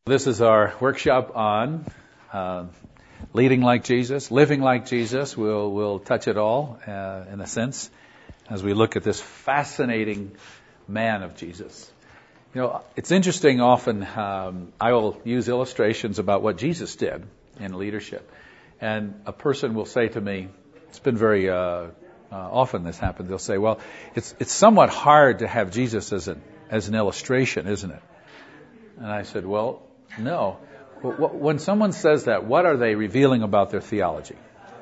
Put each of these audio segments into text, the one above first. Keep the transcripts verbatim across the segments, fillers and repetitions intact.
This is our workshop on uh, leading like Jesus, living like Jesus. We'll we'll touch it all uh, in a sense as we look at this fascinating man of Jesus. You know, it's interesting. Often um, I will use illustrations about what Jesus did in leadership, and a person will say to me, "It's been very uh, uh, often this happens." They'll say, "Well, it's it's somewhat hard to have Jesus as an as an illustration, isn't it?" And I said, "Well, no. When someone says that, what are they revealing about their theology?"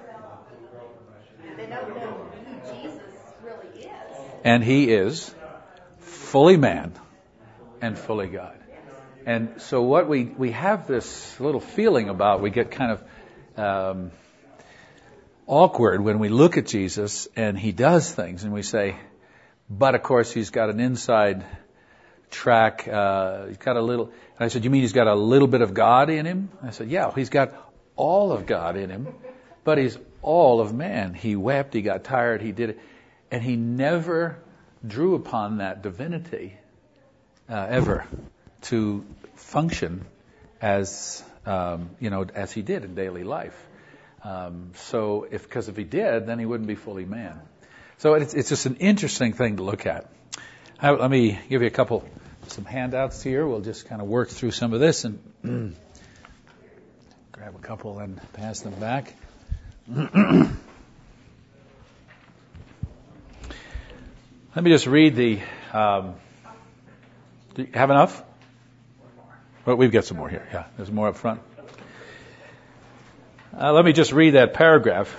They don't know who Jesus really is. And he is fully man and fully God. And so what we, we have this little feeling about, we get kind of um, awkward when we look at Jesus and he does things and we say, but of course he's got an inside track, uh, he's got a little, and I said, "You mean he's got a little bit of God in him?" I said, "Yeah, he's got all of God in him, but he's all of man. He wept, he got tired, he did it, and he never drew upon that divinity, uh, ever to function as, um, you know, as he did in daily life. Um, so if, because if he did, then he wouldn't be fully man. So it's, it's just an interesting thing to look at. I, let me give you a couple, some handouts here. We'll just kind of work through some of this and grab a couple and pass them back. Let me just read the, um, do you have enough? Well, we've got some more here. Yeah, there's more up front. Uh, let me just read that paragraph.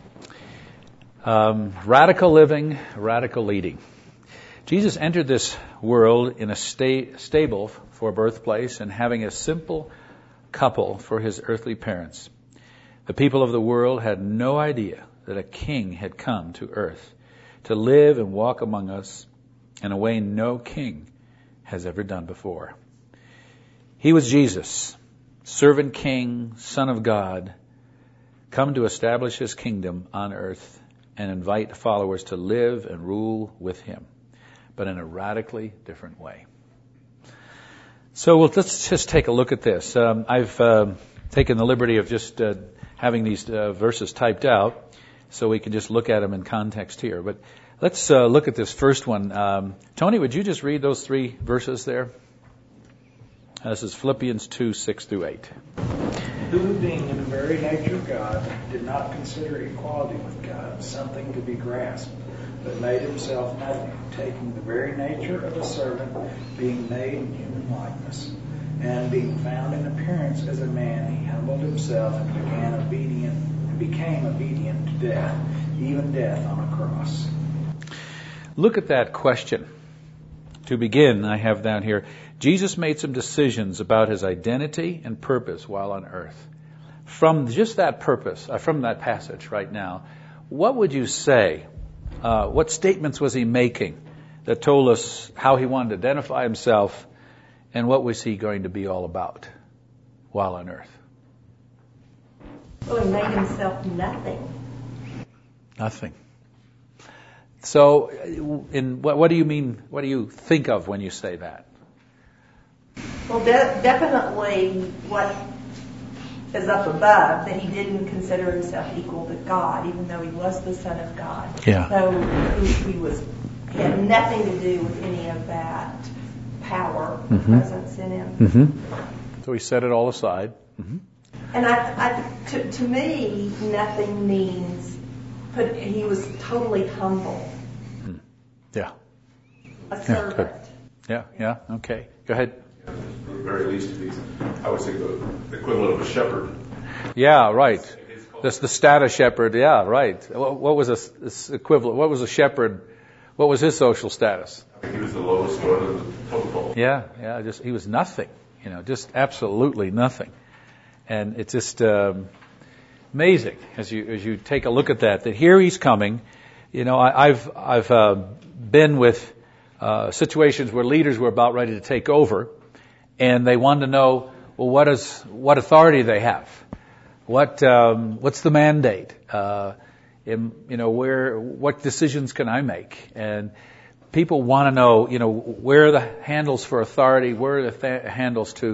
Um, radical living, radical leading. Jesus entered this world in a sta- stable for birthplace and having a simple couple for his earthly parents. The people of the world had no idea that a king had come to earth to live and walk among us in a way no king has ever done before. He was Jesus, servant king, son of God, come to establish his kingdom on earth and invite followers to live and rule with him, but in a radically different way. So well, let's just take a look at this. Um, I've uh, taken the liberty of just uh, having these uh, verses typed out so we can just look at them in context here. But let's uh, look at this first one. Um, Tony, would you just read those three verses there? Uh, this is Philippians two, six through eight. Who, being in the very nature of God, did not consider equality with God something to be grasped, but made himself nothing, taking the very nature of a servant, being made in human likeness. And being found in appearance as a man, he humbled himself and began obedient and became obedient to death, even death on a cross. Look at that question. To begin, I have down here, Jesus made some decisions about his identity and purpose while on earth. From just that purpose, uh, from that passage right now, what would you say? Uh, what statements was he making that told us how he wanted to identify himself and what was he going to be all about while on earth? Well, he made himself nothing. Nothing. So, in what, what do you mean, what do you think of when you say that? Well, de- definitely what is up above, that he didn't consider himself equal to God, even though he was the Son of God. Yeah. So he, he was he had nothing to do with any of that power, mm-hmm. presence in him. Mm-hmm. So he set it all aside. Mm-hmm. And I, I, to, to me, nothing means, but he was totally humble. Mm. Yeah. A servant. Yeah, yeah, yeah, okay. Go ahead. At the very least, he's, I would say, the equivalent of a shepherd. Yeah, right. That's the status shepherd. Yeah, right. What, what was a this equivalent? What was a shepherd? What was his social status? I think he was the lowest one of the totem pole. Yeah, yeah. Just he was nothing. You know, just absolutely nothing. And it's just um, amazing as you as you take a look at that. That here he's coming. You know, I, I've I've uh, been with uh, situations where leaders were about ready to take over. And they wanted to know, well, what is what authority they have? What um, what's the mandate? Uh, in, you know, where what decisions can I make? And people want to know, you know, where are the handles for authority? Where are the th- handles to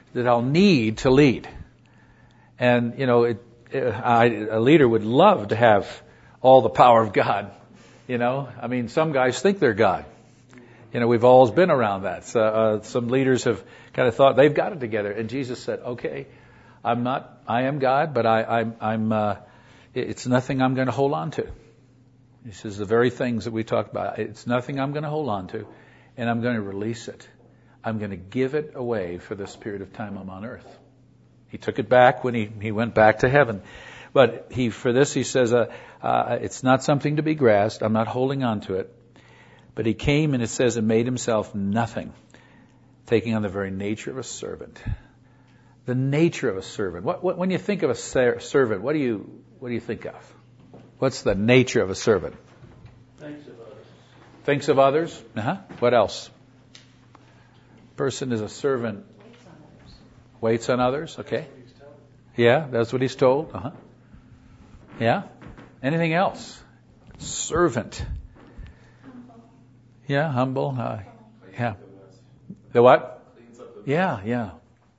that I'll need to lead. And, you know, it, it, I, a leader would love to have all the power of God. You know, I mean, some guys think they're God. You know, we've always been around that. So, uh, some leaders have kind of thought they've got it together. And Jesus said, okay, I'm not, I am God, but I, I'm, I'm uh, it's nothing I'm going to hold on to. He says the very things that we talked about, it's nothing I'm going to hold on to, and I'm going to release it. I'm going to give it away for this period of time I'm on earth. He took it back when he, he went back to heaven. But he, for this, he says, uh, uh, it's not something to be grasped. I'm not holding on to it. But he came, and it says, and made himself nothing, taking on the very nature of a servant. The nature of a servant. What, what, when you think of a ser- servant, what do you, what do you think of? What's the nature of a servant? Thinks of others. Thinks of others? Uh-huh. What else? Person is a servant. Waits on others. Waits on others. Okay. Yeah, that's what he's told. Uh-huh. Yeah. Anything else? Servant. Humble. Yeah, humble. Uh, yeah. The what? Yeah, yeah.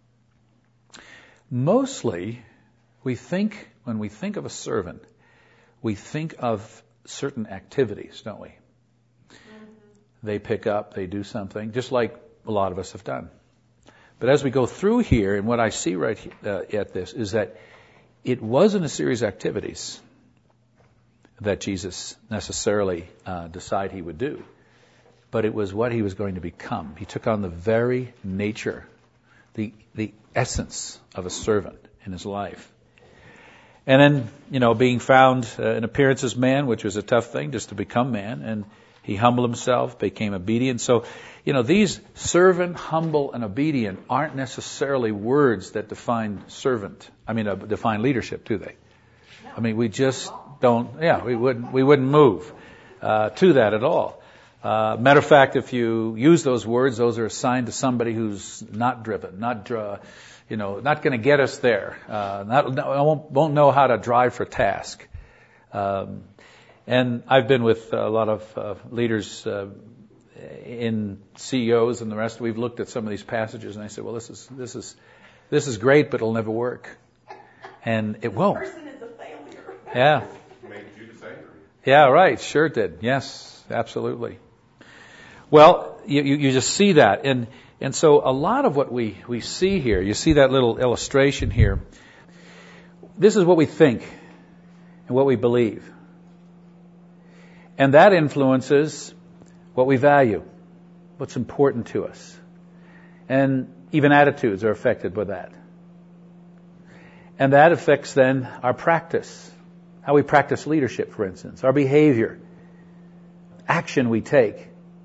Mostly, we think, when we think of a servant, we think of certain activities, don't we? Mm-hmm. They pick up, they do something, just like a lot of us have done. But as we go through here, and what I see right uh, at this is that it wasn't a series of activities that Jesus necessarily uh, decided he would do, but it was what he was going to become. He took on the very nature, the the essence of a servant in his life. And then, you know, being found uh, in appearance as man, which was a tough thing, just to become man, and he humbled himself, became obedient. So, you know, these servant, humble, and obedient aren't necessarily words that define servant. I mean, uh, define leadership, do they? I mean, we just don't. Yeah, we wouldn't. We wouldn't move uh, to that at all. Uh, matter of fact, if you use those words, those are assigned to somebody who's not driven, not, uh, you know, not going to get us there. Uh, not, won't, won't know how to drive for task. Um, and I've been with a lot of uh, leaders uh, in C E Os and the rest. We've looked at some of these passages, and I said, "Well, this is this is this is great, but it'll never work." And it won't. This person is a failure. Yeah. Made Judas angry. Yeah, right. Sure did. Yes, absolutely. Well, you, you, you just see that. And, and so a lot of what we, we see here, you see that little illustration here. This is what we think and what we believe. And that influences what we value, what's important to us. And even attitudes are affected by that. And that affects then our practice, how we practice leadership, for instance, our behavior, action we take.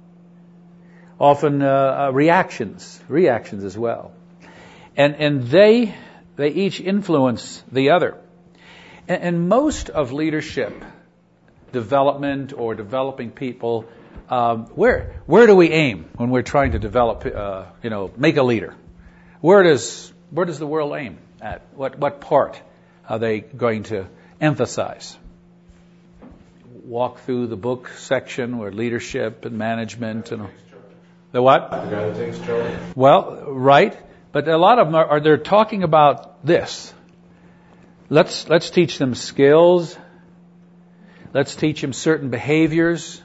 Often uh, reactions, reactions as well. And and they they each influence the other. And, and most of leadership development or developing people, um, where where do we aim when we're trying to develop, uh, you know, make a leader? Where does where does the world aim at? What what part are they going to emphasize? Walk through the book section where leadership and management and the what? The guy that takes charge. Well, right, but a lot of them are, are they're talking about this. Let's let's teach them skills. Let's teach them certain behaviors.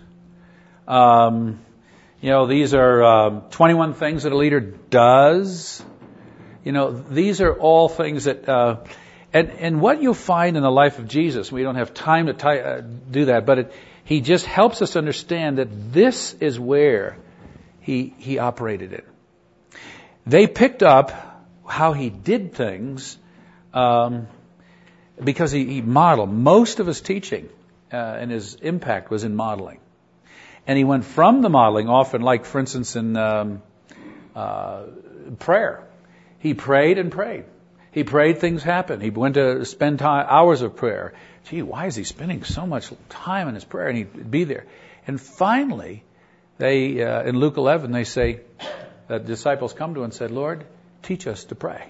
Um, you know, these are um, twenty-one things that a leader does. You know, these are all things that, uh, and and what you'll find in the life of Jesus. We don't have time to t- uh, do that, but it, he just helps us understand that this is where he he operated it. They picked up how he did things um, because he, he modeled most of his teaching. Uh, and his impact was in modeling. And he went from the modeling often, like, for instance, in um, uh, prayer. He prayed and prayed. He prayed, things happened. He went to spend time, hours of prayer. Gee, why is he spending so much time in his prayer? And he'd be there. And finally, they uh, in Luke eleven, they say, the disciples come to him and said, Lord, teach us to pray.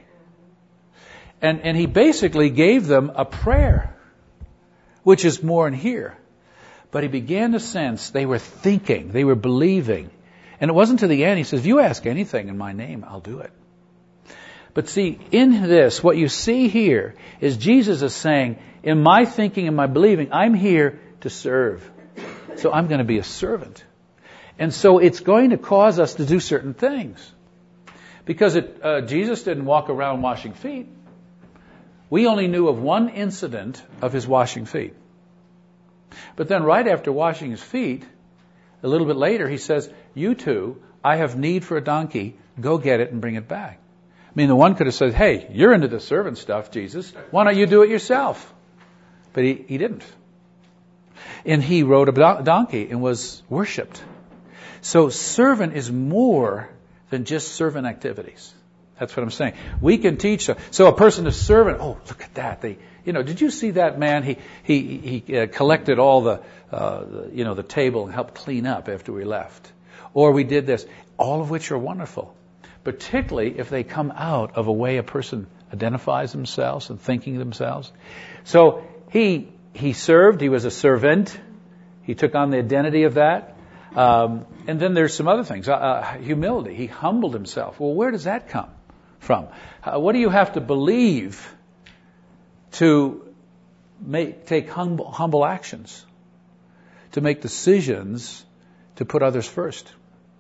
And, and he basically gave them a prayer, which is more in here. But he began to sense they were thinking, they were believing. And it wasn't to the end. He says, if you ask anything in my name, I'll do it. But see, in this, what you see here is Jesus is saying, in my thinking and my believing, I'm here to serve. So I'm going to be a servant. And so it's going to cause us to do certain things. Because it, uh, Jesus didn't walk around washing feet. We only knew of one incident of his washing feet. But then right after washing his feet, a little bit later, he says, you two, I have need for a donkey. Go get it and bring it back. I mean, the one could have said, hey, you're into the servant stuff, Jesus. Why don't you do it yourself? But he, he didn't. And he rode a donkey and was worshipped. So servant is more than just servant activities. That's what I'm saying. We can teach. So a person is servant. Oh, look at that. They, you know, did you see that man? He he he uh, collected all the, uh, the, you know, the table and helped clean up after we left. Or we did this. All of which are wonderful. Particularly if they come out of a way a person identifies themselves and thinking themselves. So he he served. He was a servant. He took on the identity of that. Um, and then there's some other things. Uh, uh, humility. He humbled himself. Well, where does that come from? Uh, what do you have to believe to make, take humble, humble actions, to make decisions, to put others first,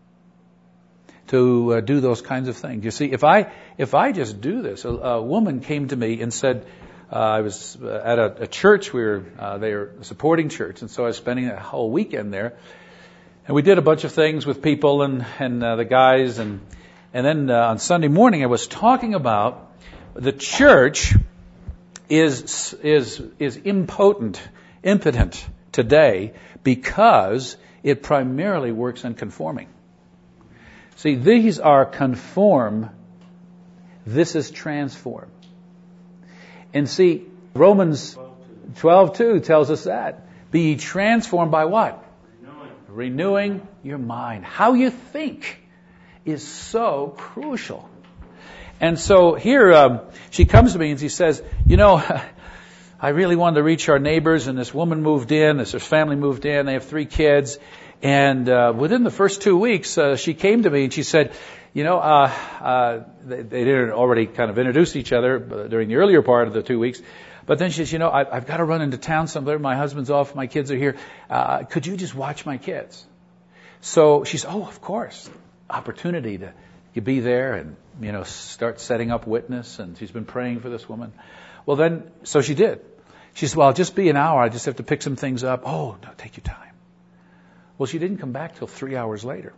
to uh, do those kinds of things? You see, if I if I just do this, a, a woman came to me and said, uh, I was uh, at a, a church. We were uh, they were a supporting church, and so I was spending a whole weekend there. And we did a bunch of things with people and, and uh, the guys. And, and then uh, on Sunday morning, I was talking about the church is, is, is impotent, impotent today because it primarily works on conforming. See, these are conform. This is transform. And see, Romans twelve two tells us that. Be ye transformed by what? Renewing your mind. How you think is so crucial. And so here um, she comes to me and she says, you know, I really wanted to reach our neighbors, and this woman moved in, this family moved in, they have three kids. And uh, within the first two weeks, uh, she came to me and she said, you know, uh, uh, they, they didn't already kind of introduce each other during the earlier part of the two weeks. But then she says, you know, I, I've got to run into town somewhere. My husband's off. My kids are here. Uh, could you just watch my kids? So she said, oh, of course. Opportunity to, to be there and, you know, start setting up witness. And she's been praying for this woman. Well, then, so she did. She said, well, I'll just be an hour. I just have to pick some things up. Oh, no, take your time. Well, she didn't come back till three hours later.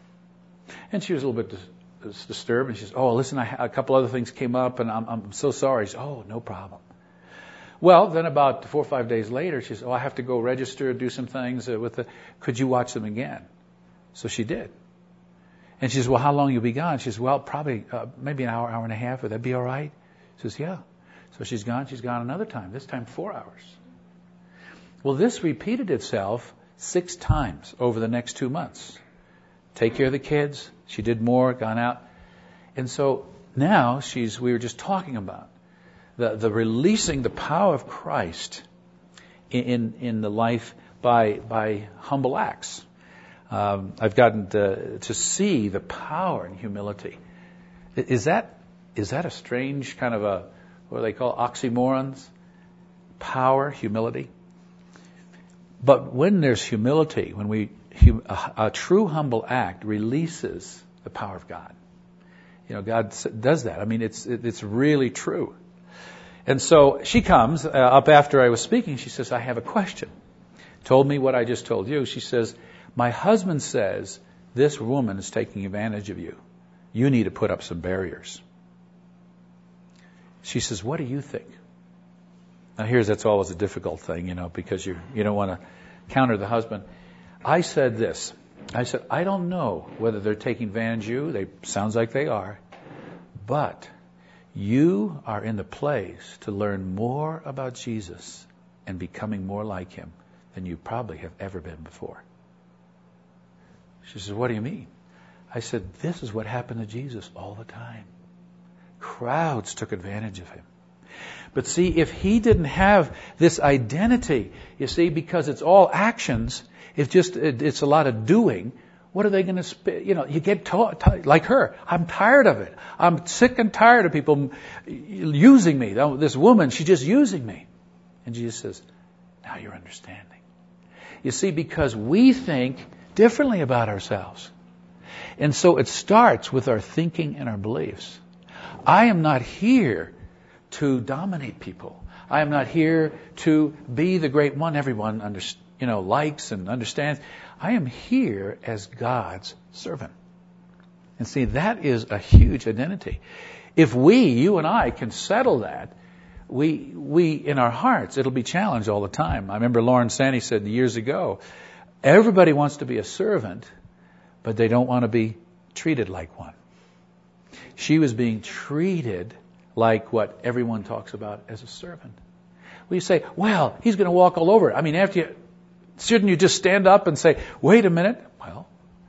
And she was a little bit dis- disturbed. And she says, oh, listen, I, a couple other things came up and I'm, I'm so sorry. She said, oh, no problem. Well, then about four or five days later, she said, oh, I have to go register, do some things uh, with the, could you watch them again? So she did. And she says, well, how long you'll be gone? She says, well, probably, uh, maybe an hour, hour and a half. Would that be all right? She says, yeah. So she's gone. She's gone another time, this time four hours. Well, this repeated itself six times over the next two months. Take care of the kids. She did more, gone out. And so now she's, we were just talking about The, the releasing the power of Christ in, in, in the life by, by humble acts. Um, I've gotten to, to see the power in humility. Is that, is that a strange kind of a, what do they call oxymorons? Power, humility. But when there's humility, when we, a, a true humble act releases the power of God. You know, God does that. I mean, it's, it's really true. And so she comes uh, up after I was speaking. She says, I have a question. Told me what I just told you. She says, my husband says this woman is taking advantage of you. You need to put up some barriers. She says, what do you think? Now here's, that's always a difficult thing, you know, because you you don't want to counter the husband. I said this. I said, I don't know whether they're taking advantage of you. They sounds like they are. But you are in the place to learn more about Jesus and becoming more like him than you probably have ever been before. She says, what do you mean? I said, this is what happened to Jesus all the time. Crowds took advantage of him. But see, if he didn't have this identity, you see, because it's all actions, it's just, it, it's a lot of doing. What are they going to spit? You know, you get taught, t- like her. I'm tired of it. I'm sick and tired of people using me. This woman, she's just using me. And Jesus says, now you're understanding. You see, because we think differently about ourselves. And so it starts with our thinking and our beliefs. I am not here to dominate people. I am not here to be the great one everyone under, you know, likes and understands. I am here as God's servant. And see, that is a huge identity. If we, you and I, can settle that, we, we, in our hearts, it'll be challenged all the time. I remember Lauren Sandy said years ago, everybody wants to be a servant, but they don't want to be treated like one. She was being treated like what everyone talks about as a servant. We say, well, he's going to walk all over it. I mean, after you, shouldn't you just stand up and say, wait a minute? Well,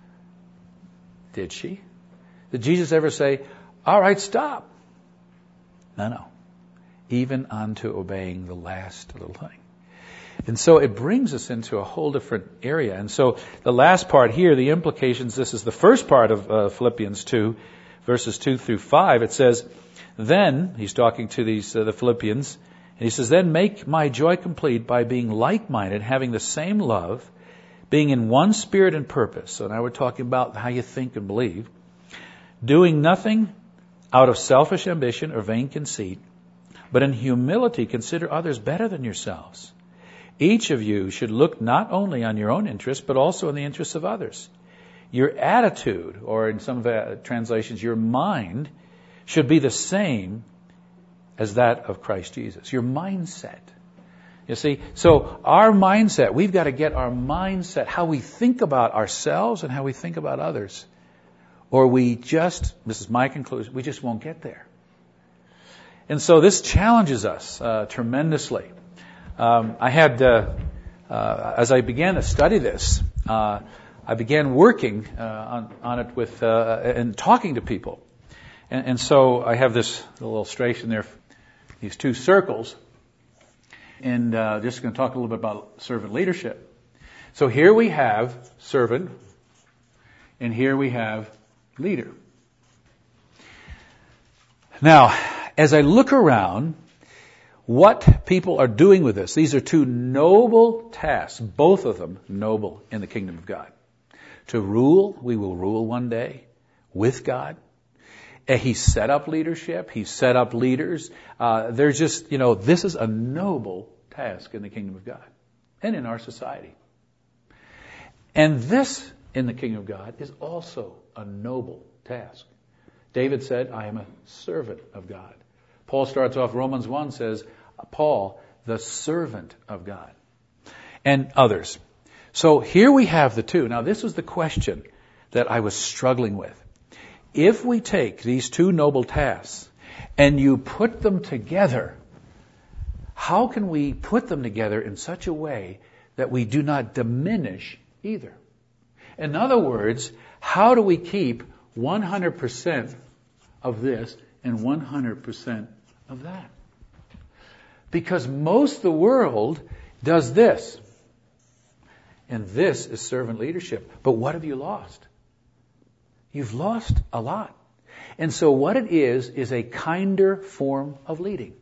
did she? Did Jesus ever say, all right, stop? No, no. Even unto obeying the last little thing. And so it brings us into a whole different area. And so the last part here, the implications, this is the first part of uh, Philippians two, verses two through five. It says, then, he's talking to these uh, the Philippians, and he says, then make my joy complete by being like-minded, having the same love, being in one spirit and purpose. So now we're talking about how you think and believe. Doing nothing out of selfish ambition or vain conceit, but in humility consider others better than yourselves. Each of you should look not only on your own interests, but also in the interests of others. Your attitude, or in some uh, translations, your mind, should be the same as that of Christ Jesus. Your mindset. You see, so our mindset, we've got to get our mindset, how we think about ourselves and how we think about others. Or we just, this is my conclusion, we just won't get there. And so this challenges us uh, tremendously. Um, I had, uh, uh, as I began to study this, uh, I began working uh, on, on it with uh, and talking to people. And, and so I have this little illustration there, these two circles. And uh, just going to talk a little bit about servant leadership. So here we have servant, and here we have leader. Now, as I look around, what people are doing with this, these are two noble tasks, both of them noble in the kingdom of God. To rule, we will rule one day with God. He set up leadership. He set up leaders. Uh, they're just, you know, this is a noble task in the kingdom of God and in our society. And this in the kingdom of God is also a noble task. David said, I am a servant of God. Paul starts off, Romans one says, Paul, the servant of God. And others. So here we have the two. Now this was the question that I was struggling with. If we take these two noble tasks and you put them together, how can we put them together in such a way that we do not diminish either? In other words, how do we keep one hundred percent of this and one hundred percent of that? Because most of the world does this. And this is servant leadership. But what have you lost? You've lost a lot. And so what it is, is a kinder form of leading.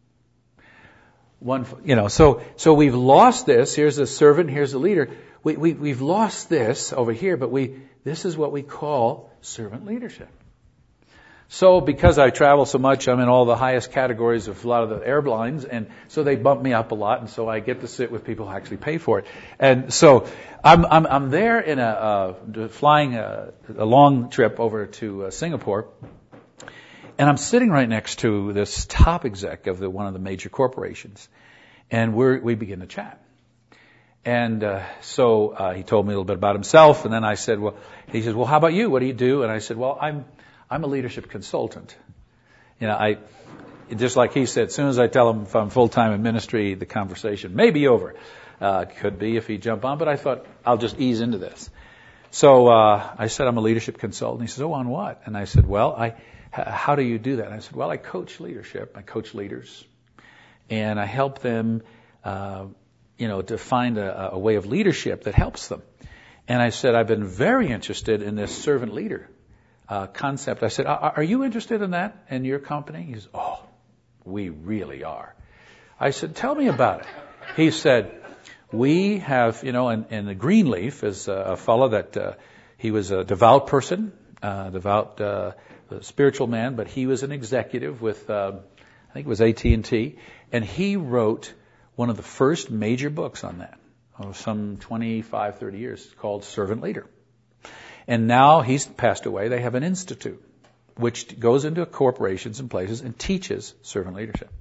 One, you know, so, so we've lost this. Here's a servant, here's a leader. We, we, we've lost this over here, but we, this is what we call servant leadership. So because I travel so much, I'm in all the highest categories of a lot of the airlines, and so they bump me up a lot, and so I get to sit with people who actually pay for it. And so I'm I'm, I'm there in a uh, flying a, a long trip over to uh, Singapore, and I'm sitting right next to this top exec of the one of the major corporations, and we we begin to chat. And uh, so uh, he told me a little bit about himself, and then I said, well, he said, well, how about you? What do you do? And I said, well, I'm I'm a leadership consultant. You know, I, just like he said, as soon as I tell him if I'm full-time in ministry, the conversation may be over. Uh, could be if he jump on, but I thought I'll just ease into this. So, uh, I said I'm a leadership consultant. He said, oh, on what? And I said, well, I, h- how do you do that? And I said, well, I coach leadership. I coach leaders. And I help them, uh, you know, to find a, a way of leadership that helps them. And I said, I've been very interested in this servant leader uh, concept. I said, are, are you interested in that in your company? He said, oh, we really are. I said, tell me about it. He said, we have, you know, in, in the Greenleaf is a, a fellow that uh, he was a devout person, uh, devout uh, spiritual man, but he was an executive with, uh, I think it was A T and T, and he wrote one of the first major books on that, oh, some twenty-five, thirty years, called Servant Leader. And now he's passed away. They have an institute which goes into corporations and places and teaches servant leadership.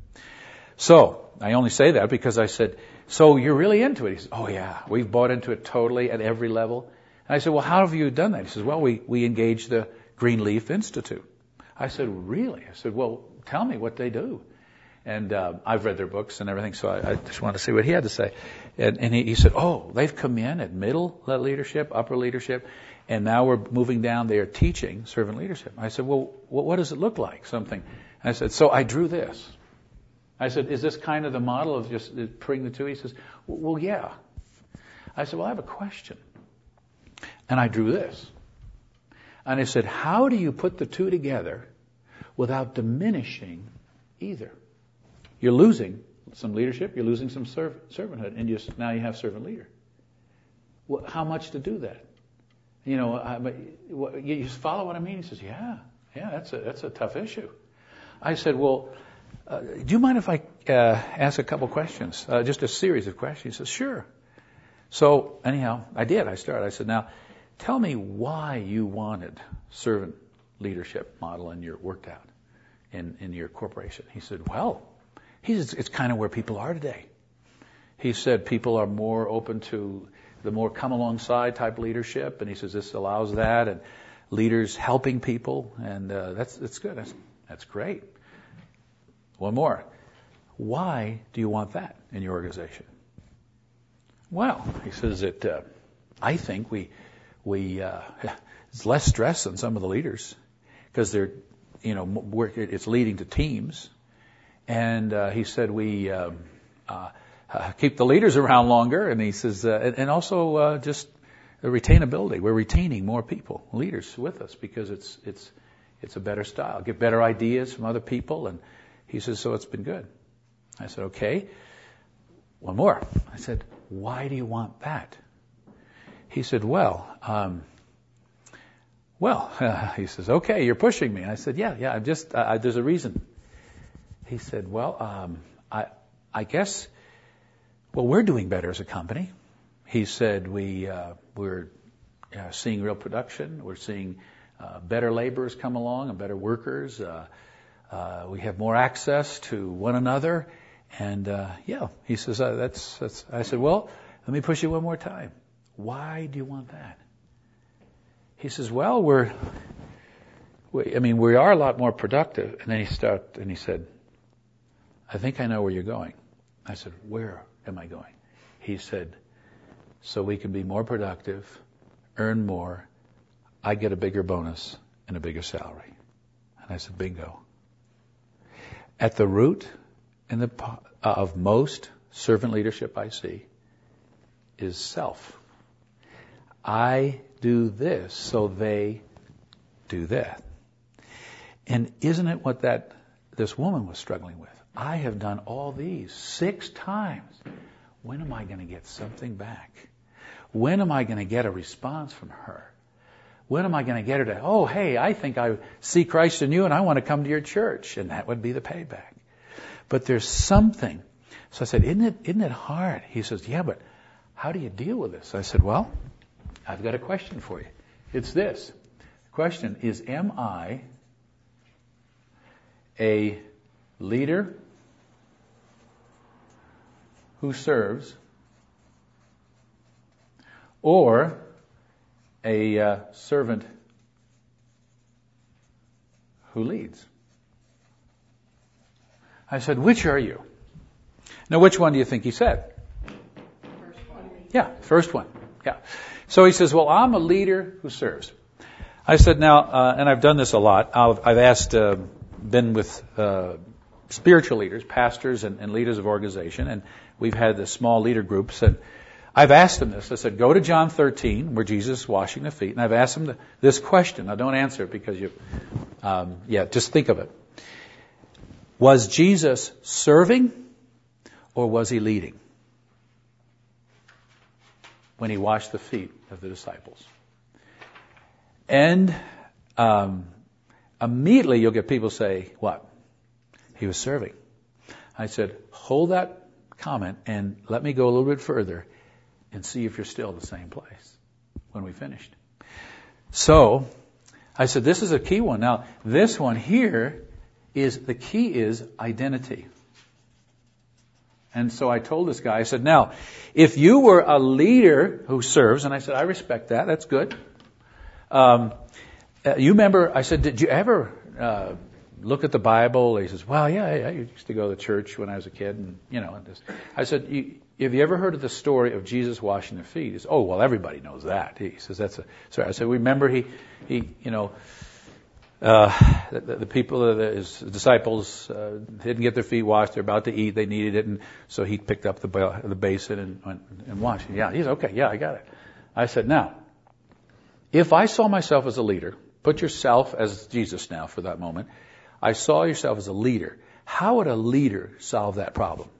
So I only say that because I said, so you're really into it? He said, oh yeah, we've bought into it totally at every level. And I said, well, how have you done that? He says, well, we, we engaged the Greenleaf Institute. I said, really? I said, well, tell me what they do. And uh, I've read their books and everything, so I, I just wanted to see what he had to say. And, and he, he said, oh, they've come in at middle leadership, upper leadership, and now we're moving down. They are teaching servant leadership. I said, well, what, what does it look like? Something. I said, so I drew this. I said, is this kind of the model of just putting the two? He says, well, yeah. I said, well, I have a question. And I drew this. And I said, how do you put the two together without diminishing either? You're losing some leadership, you're losing some serv- servanthood, and you, now you have servant leader. Well, how much to do that? You know, I, but, you, you follow what I mean? He says, yeah, yeah, that's a, that's a tough issue. I said, well, uh, do you mind if I uh, ask a couple questions, uh, just a series of questions? He says, sure. So anyhow, I did. I started. I said, now, tell me why you wanted servant leadership model in your worked out in, in your corporation. He said, well, he says, it's kind of where people are today. He said people are more open to the more come alongside type leadership, and he says this allows that, and leaders helping people, and uh, that's that's good. That's, that's great. One more. Why do you want that in your organization? Well, he says that uh, I think we we uh, it's less stress than some of the leaders because they're you know work, it's leading to teams, and uh, he said we um, uh, uh, keep the leaders around longer, and he says uh, and, and also uh, just retainability. We're retaining more people, leaders with us because it's it's it's a better style. Get better ideas from other people, and he says so it's been good. I said okay. One more. I said, why do you want that? He said, well, um, well, uh, he says, okay, you're pushing me. I said, yeah, yeah, I'm just, uh, there's a reason. He said, well, um, I, I guess, well, we're doing better as a company. He said, we, uh, we're uh, seeing real production. We're seeing uh, better laborers come along and better workers. Uh, uh, we have more access to one another. And, uh, yeah, he says, uh, that's, that's, I said, well, let me push you one more time. Why do you want that? He says, well, we're, we, I mean, we are a lot more productive. And then he started, and he said, I think I know where you're going. I said, where am I going? He said, so we can be more productive, earn more, I get a bigger bonus and a bigger salary. And I said, bingo. At the root, and the uh, of most servant leadership I see is self. I do this, so they do that. And isn't it what that this woman was struggling with? I have done all these six times. When am I going to get something back? When am I going to get a response from her? When am I going to get her to, oh, hey, I think I see Christ in you and I want to come to your church. And that would be the payback. But there's something. So I said, isn't it, isn't it hard? He says, yeah, but how do you deal with this? I said, well, I've got a question for you. It's this. The question is, am I a leader who serves or a uh, servant who leads? I said, which are you? Now, which one do you think he said? First one. Yeah, first one. Yeah. So he says, well, I'm a leader who serves. I said, now, uh, and I've done this a lot. I've, I've asked, uh, been with uh, spiritual leaders, pastors, and, and leaders of organization, and we've had the small leader groups. And I've asked him this. I said, go to John thirteen, where Jesus is washing the feet, and I've asked him the, this question. Now, don't answer it because you, um, yeah, just think of it. Was Jesus serving or was he leading when he washed the feet of the disciples? And um, immediately you'll get people say, what? He was serving. I said, hold that comment and let me go a little bit further and see if you're still the same place when we finished. So I said, this is a key one. Now, this one here is, the key is identity. And so I told this guy, I said, now, if you were a leader who serves, and I said, I respect that, that's good. Um, uh, you remember, I said, did you ever uh, look at the Bible? He says, well, yeah, I used to go to church when I was a kid, and you know. And this. I said, you, have you ever heard of the story of Jesus washing their feet? He says, oh, well, everybody knows that. He says, that's a. Sorry, I said, remember he, he, you know, uh, the, the people, the, his disciples uh, didn't get their feet washed. They're about to eat. They needed it, and so he picked up the the basin and went and washed. Yeah, he's okay. Yeah, I got it. I said, now, if I saw myself as a leader, put yourself as Jesus now for that moment. I saw yourself as a leader. How would a leader solve that problem?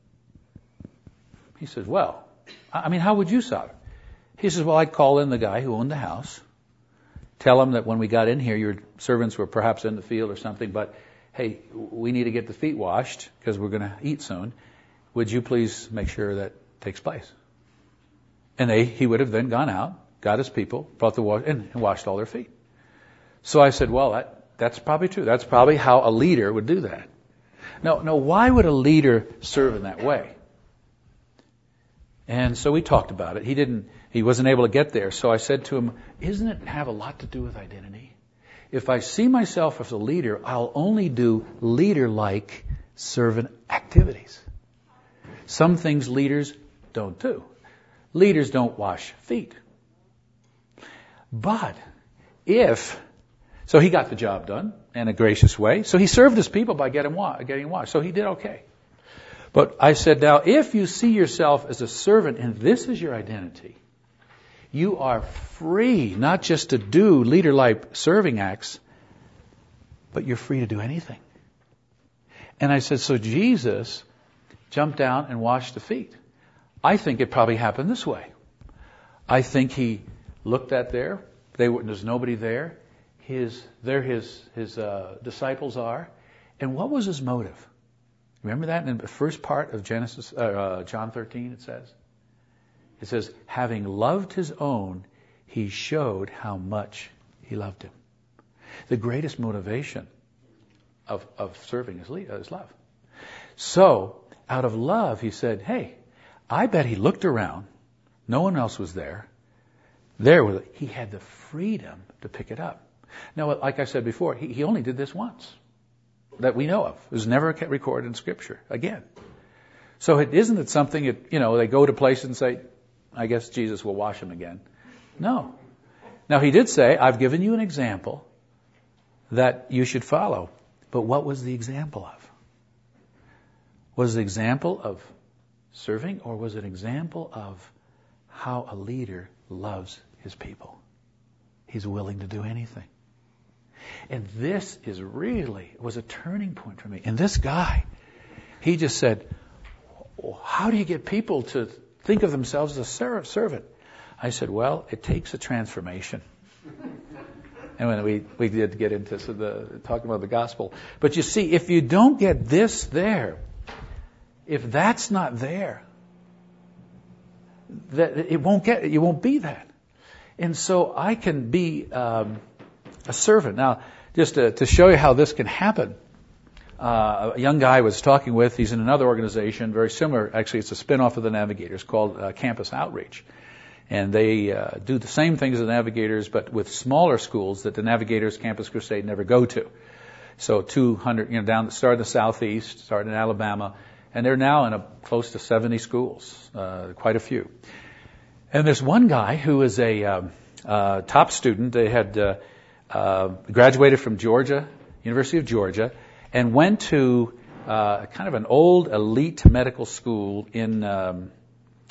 He says, well, I mean, how would you solve it? He says, well, I'd call in the guy who owned the house, tell him that when we got in here, your servants were perhaps in the field or something, but hey, we need to get the feet washed because we're going to eat soon. Would you please make sure that takes place? And they, he would have then gone out, got his people, brought the water, and, and washed all their feet. So I said, well, that, that's probably true. That's probably how a leader would do that. Now, now, why would a leader serve in that way? And so we talked about it. He didn't, he wasn't able to get there. So I said to him, isn't it have a lot to do with identity? If I see myself as a leader, I'll only do leader-like servant activities. Some things leaders don't do. Leaders don't wash feet. But if, so he got the job done in a gracious way. So he served his people by getting getting washed. So he did okay. But I said, now, if you see yourself as a servant and this is your identity, you are free not just to do leader-like serving acts, but you're free to do anything. And I said, so Jesus jumped down and washed the feet. I think it probably happened this way. I think he looked at there. They were, there's nobody there. His, there his his uh, disciples are. And what was his motive? Remember that in the first part of Genesis, uh, uh, John thirteen, it says? It says, having loved his own, he showed how much he loved him. The greatest motivation of, of serving is, is love. So, out of love, he said, hey, I bet he looked around. No one else was there. There was, he had the freedom to pick it up. Now, like I said before, he, he only did this once that we know of. It was never recorded in Scripture again. So it isn't it something that, you know, they go to places and say, I guess Jesus will wash him again. No. Now, he did say, I've given you an example that you should follow. But what was the example of? Was it an example of serving, or was it an example of how a leader loves his people? He's willing to do anything. And this is really, was a turning point for me. And this guy, he just said, how do you get people to think of themselves as a servant? I said, well, it takes a transformation. And when we, we did get into so the talking about the gospel. But you see, if you don't get this there, if that's not there, that it won't get, you won't be that. And so I can be um, a servant. Now, just to, to show you how this can happen, uh, a young guy I was talking with, he's in another organization, very similar. Actually, it's a spin-off of the Navigators called uh, Campus Outreach. And they uh, do the same things as the Navigators, but with smaller schools that the Navigators Campus Crusade never go to. So two hundred, you know, down, started in the southeast, started in Alabama, and they're now in a, close to seventy schools, uh, quite a few. And there's one guy who is a um, uh, top student. They had uh, uh, graduated from Georgia, University of Georgia, and went to uh, kind of an old elite medical school in um,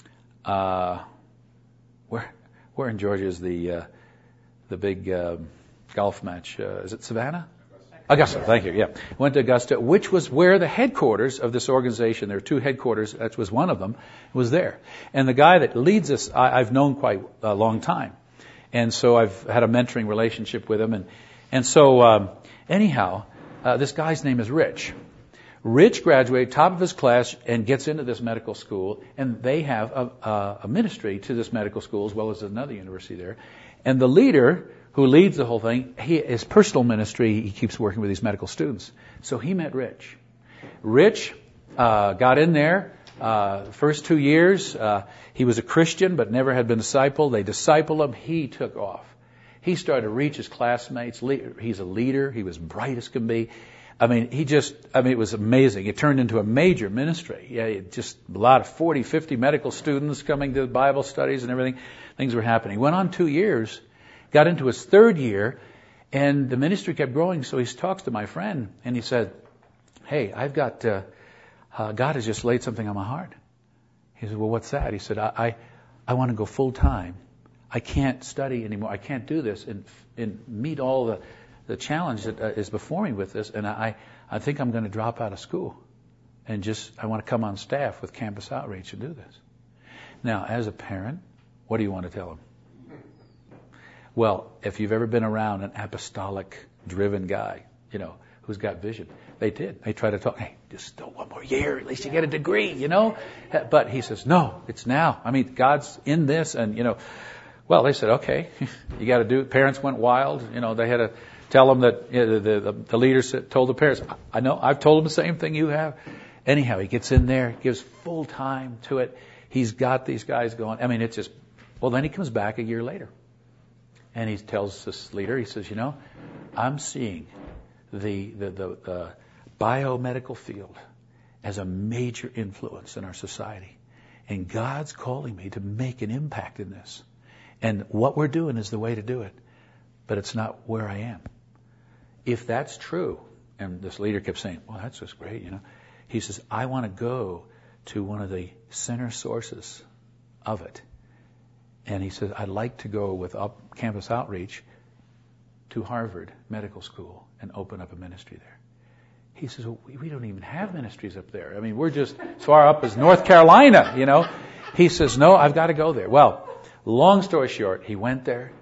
uh, where where in Georgia is the uh, the big uh, golf match? Uh, is it Savannah? Augusta, thank you, yeah. Went to Augusta, which was where the headquarters of this organization, there are two headquarters, that was one of them, was there. And the guy that leads us, I, I've known quite a long time. And so I've had a mentoring relationship with him. And, and so, um, anyhow, uh, this guy's name is Rich. Rich graduated, top of his class, and gets into this medical school. And they have a, a, a ministry to this medical school as well as another university there. And the leader who leads the whole thing, he, his personal ministry, he keeps working with these medical students. So he met Rich. Rich uh, got in there. Uh, first two years, uh, he was a Christian but never had been discipled. They discipled him. He took off. He started to reach his classmates. Le- he's a leader. He was bright as can be. I mean, he just, I mean, it was amazing. It turned into a major ministry. Yeah, just a lot of forty, fifty medical students coming to Bible studies and everything. Things were happening. He went on two years. Got into his third year, and the ministry kept growing, so he talks to my friend, and he said, hey, I've got, uh, uh, God has just laid something on my heart. He said, well, what's that? He said, I, I, I want to go full time. I can't study anymore. I can't do this and, and meet all the, the challenge that uh, is before me with this, and I, I think I'm going to drop out of school and just, I want to come on staff with Campus Outreach and do this. Now, as a parent, what do you want to tell him? Well, if you've ever been around an apostolic-driven guy, you know, who's got vision, they did. They try to talk, hey, just still one more year, at least you get a degree, you know. But he says, no, it's now. I mean, God's in this, and, you know, well, they said, okay, you got to do it. Parents went wild. You know, they had to tell them that, you know, the, the, the leaders told the parents, I know, I've told them the same thing you have. Anyhow, he gets in there, gives full time to it. He's got these guys going. I mean, it's just, well, then he comes back a year later. And he tells this leader, he says, you know, I'm seeing the, the, the, the biomedical field as a major influence in our society. And God's calling me to make an impact in this. And what we're doing is the way to do it. But it's not where I am. If that's true, and this leader kept saying, well, that's just great, you know. He says, I want to go to one of the center sources of it. And he says, I'd like to go with up Campus Outreach to Harvard Medical School and open up a ministry there. He says, well, we don't even have ministries up there. I mean, we're just as far up as North Carolina, you know. He says, no, I've got to go there. Well, long story short, he went there,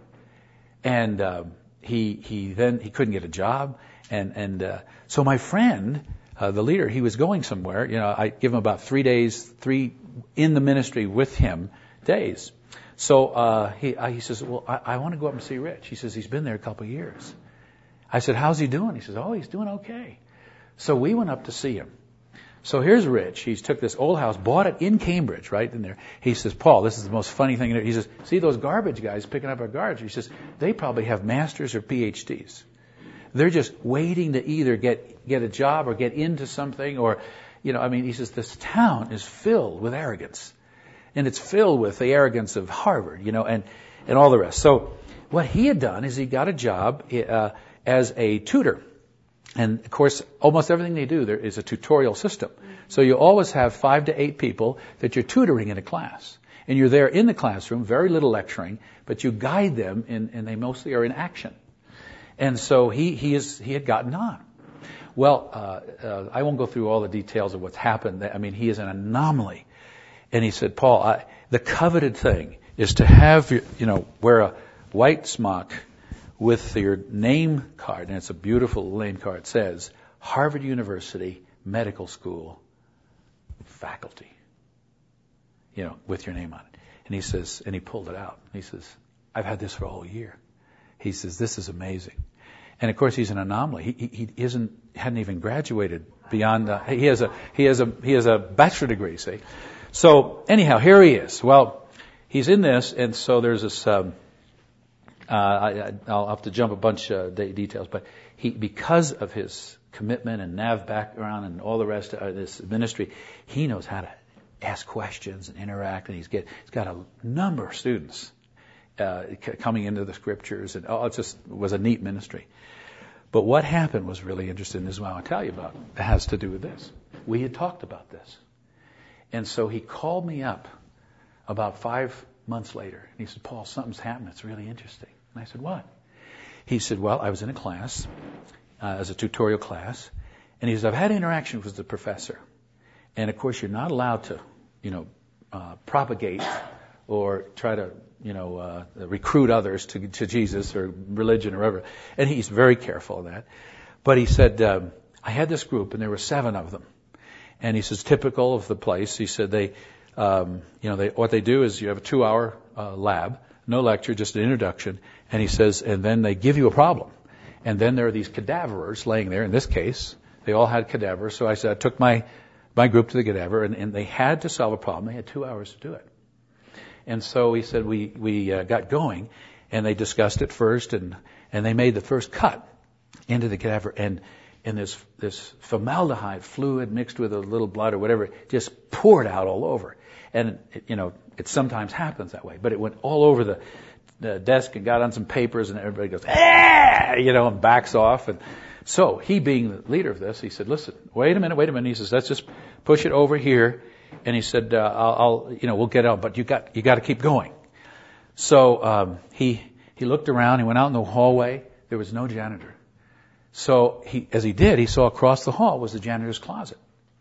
and um, he he then he couldn't get a job, and and uh, so my friend, uh, the leader, he was going somewhere. You know, I give him about three days, three in the ministry with him days. So uh, he uh, he says, well, I, I want to go up and see Rich. He says, he's been there a couple of years. I said, how's he doing? He says, oh, he's doing okay. So we went up to see him. So here's Rich. He took this old house, bought it in Cambridge, right in there. He says, Paul, this is the most funny thing. He says, see those garbage guys picking up our garbage? He says, they probably have masters or P H Ds. They're just waiting to either get get a job or get into something, or, you know, I mean, he says, this town is filled with arrogance. And it's filled with the arrogance of Harvard, you know, and, and all the rest. So what he had done is he got a job uh, as a tutor. And, of course, almost everything they do, there is a tutorial system. So you always have five to eight people that you're tutoring in a class. And you're there in the classroom, very little lecturing, but you guide them, in, and they mostly are in action. And so he, he, is, he had gotten on. Well, uh, uh, I won't go through all the details of what's happened. I mean, he is an anomaly. And he said, Paul, I, the coveted thing is to have, you know, wear a white smock with your name card, and it's a beautiful name card. It says, Harvard University Medical School faculty, you know, with your name on it. And he says, and he pulled it out. He says, I've had this for a whole year. He says, this is amazing. And of course, he's an anomaly. He, he, he isn't, hadn't even graduated beyond, uh, he has a, he has a, he has a bachelor degree, see. So anyhow, here he is. Well, he's in this, and so there's this, um, uh, I, I'll have to jump a bunch of uh, details, but he, because of his commitment and Nav background and all the rest of this ministry, he knows how to ask questions and interact, and he's get, he's got a number of students uh, c- coming into the scriptures, and oh, it just was a neat ministry. But what happened was really interesting. This is what I'll tell you about. It has to do with this. We had talked about this. And so he called me up about five months later. And he said, Paul, something's happened. It's really interesting. And I said, what? He said, well, I was in a class, uh, as a tutorial class. And he says, I've had interaction with the professor. And of course, you're not allowed to, you know, uh, propagate or try to, you know, uh, recruit others to, to Jesus or religion or whatever. And he's very careful of that. But he said, um, I had this group and there were seven of them. And he says, typical of the place. He said, they, um, you know, they, what they do is you have a two hour, uh, lab, no lecture, just an introduction. And he says, and then they give you a problem. And then there are these cadaverers laying there. In this case, they all had cadavers. So I said, I took my, my group to the cadaver and, and they had to solve a problem. They had two hours to do it. And so he said, we, we uh, got going and they discussed it first and, and they made the first cut into the cadaver and, and this, this formaldehyde fluid mixed with a little blood or whatever just poured out all over. And, it, you know, it sometimes happens that way, but it went all over the, the desk and got on some papers and everybody goes, ah, you know, and backs off. And so he being the leader of this, he said, listen, wait a minute, wait a minute. He says, let's just push it over here. And he said, uh, I'll, I'll, you know, we'll get out, but you got, you got to keep going. So, um, he, he looked around, he went out in the hallway. There was no janitor. So he, as he did, he saw across the hall was the janitor's closet.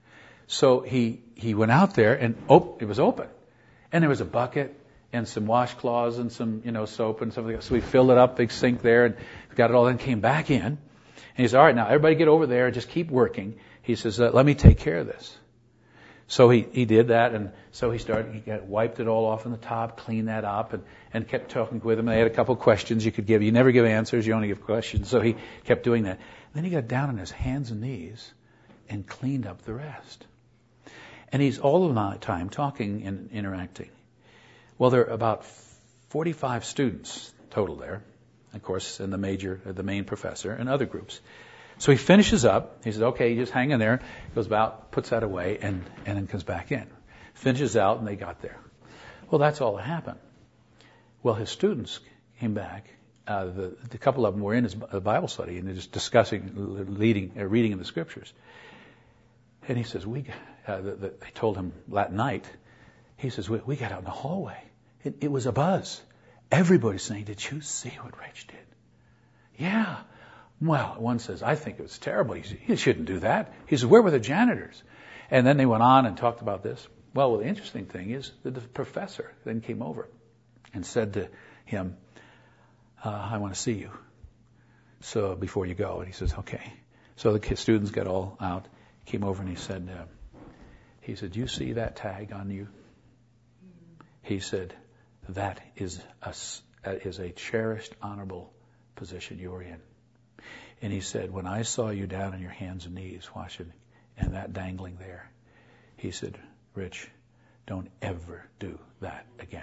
So he, he went out there and, oh, it was open. And there was a bucket and some washcloths and some, you know, soap and something. So we filled it up, big sink there and got it all in, came back in. And he said, all right, now everybody get over there and just keep working. He says, uh, let me take care of this. So he, he did that, and so he started, he got, wiped it all off on the top, cleaned that up, and, and kept talking with him. They had a couple of questions you could give. You never give answers, you only give questions. So he kept doing that. Then he got down on his hands and knees and cleaned up the rest. And he's all the time talking and interacting. Well, there are about forty-five students total there, of course, and the major, the main professor, and other groups. So he finishes up. He says, okay, just hang in there. Goes about, puts that away, and, and then comes back in. Finishes out, and they got there. Well, that's all that happened. Well, his students came back. Uh, the, the couple of them were in his Bible study, and they're just discussing, leading, uh, reading in the scriptures. And he says, we, uh, the, the, they told him that night, he says, we, we got out in the hallway. It, it was a buzz. Everybody's saying, did you see what Rich did? Yeah. Well, one says, I think it was terrible. He, he shouldn't do that. He says, where were the janitors? And then they went on and talked about this. Well, well, the interesting thing is that the professor then came over and said to him, uh, I want to see you. So before you go. And he says, okay. So the students got all out, came over and he said, uh, he said, do you see that tag on you? He said, that is a, is a cherished, honorable position you are in. And he said, when I saw you down on your hands and knees washing and that dangling there, he said, Rich, don't ever do that again.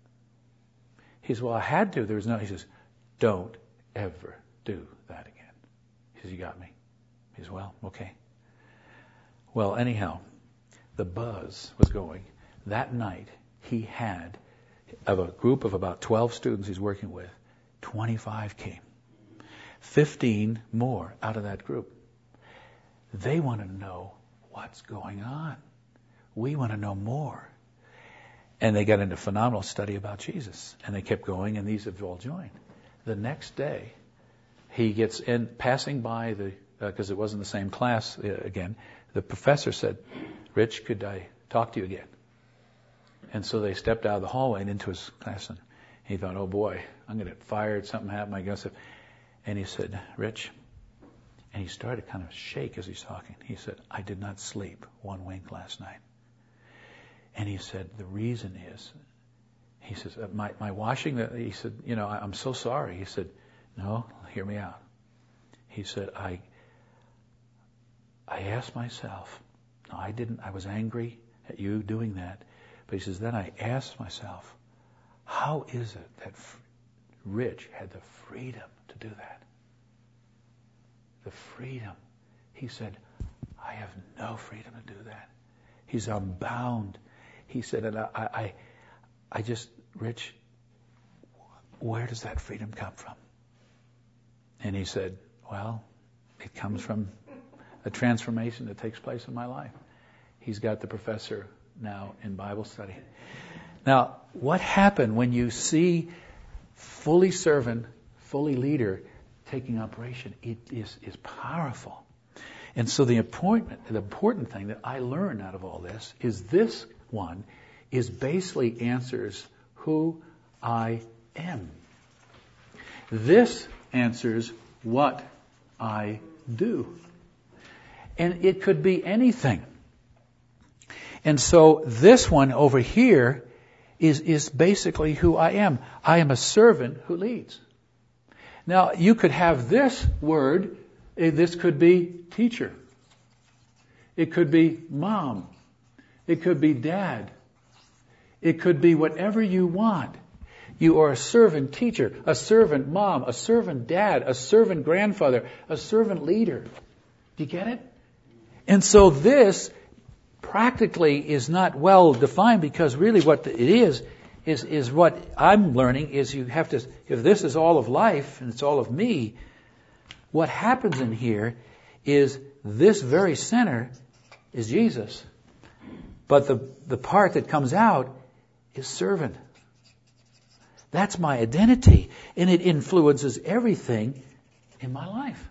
He said, well, I had to. There was no, he says, don't ever do that again. He says, you got me. He says, well, okay. Well, anyhow, the buzz was going. That night, he had, of a group of about twelve students he's working with, twenty-five came. fifteen more out of that group. They want to know what's going on. We want to know more. And they got into phenomenal study about Jesus. And they kept going, and these have all joined. The next day, he gets in, passing by the, because uh, it wasn't the same class uh, again, the professor said, Rich, could I talk to you again? And so they stepped out of the hallway and into his class. And he thought, oh boy, I'm going to get fired. Something happened, I guess. And he said, Rich, and he started to kind of shake as he's talking. He said, I did not sleep one wink last night. And he said, the reason is, he says, my, my washing, the, he said, you know, I'm so sorry. He said, no, hear me out. He said, I, I asked myself, no, I didn't, I was angry at you doing that. But he says, then I asked myself, how is it that Rich had the freedom to do that? The freedom. He said, I have no freedom to do that. He's unbound. He said, and I, I, I just, Rich, where does that freedom come from? And he said, well, it comes from a transformation that takes place in my life. He's got the professor now in Bible study. Now, what happened when you see fully servant, fully leader taking operation? It is, is powerful. And so the important, the important thing that I learned out of all this is this one is basically answers who I am. This answers what I do. And it could be anything. And so this one over here is, is basically who I am. I am a servant who leads. Now, you could have this word, this could be teacher. It could be mom. It could be dad. It could be whatever you want. You are a servant teacher, a servant mom, a servant dad, a servant grandfather, a servant leader. Do you get it? And so this practically is not well defined, because really what it is, is, is what I'm learning is you have to, if this is all of life and it's all of me, what happens in here is this very center is Jesus. But the, the part that comes out is servant. That's my identity. And it influences everything in my life.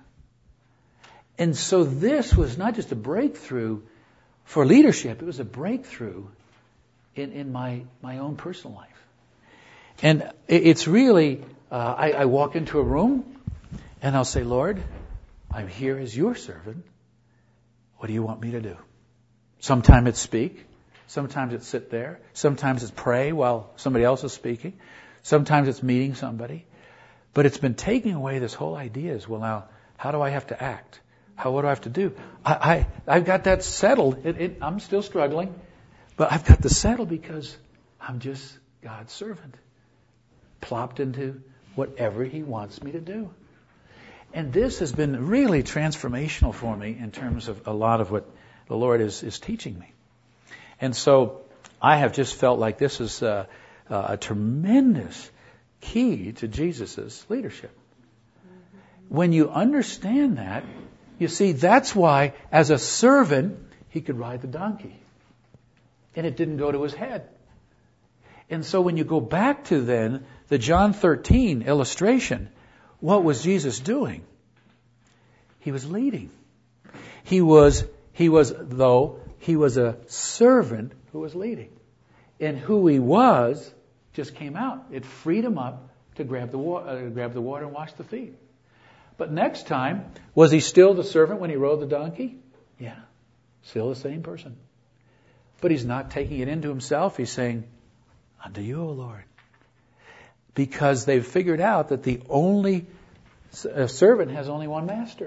And so this was not just a breakthrough for leadership. It was a breakthrough in, in my, my own personal life. And it's really, uh, I, I walk into a room and I'll say, Lord, I'm here as your servant. What do you want me to do? Sometimes it's speak. Sometimes it's sit there. Sometimes it's pray while somebody else is speaking. Sometimes it's meeting somebody. But it's been taking away this whole idea is, well, now, how do I have to act? How, what do I have to do? I, I, I've got that settled. It, it, I'm still struggling. But I've got to settle because I'm just God's servant. Plopped into whatever He wants me to do. And this has been really transformational for me in terms of a lot of what the Lord is, is teaching me. And so I have just felt like this is a, a tremendous key to Jesus' leadership. When you understand that, you see, that's why as a servant, He could ride the donkey. And it didn't go to His head. And so when you go back to then the John thirteen illustration, what was Jesus doing? He was leading. He was, he was, though, he was a servant who was leading. And who he was just came out. It freed him up to grab the, wa- uh, grab the water and wash the feet. But next time, was he still the servant when he rode the donkey? Yeah, still the same person. But he's not taking it into himself. He's saying, unto you, O Lord. Because they've figured out that the only a servant has only one master.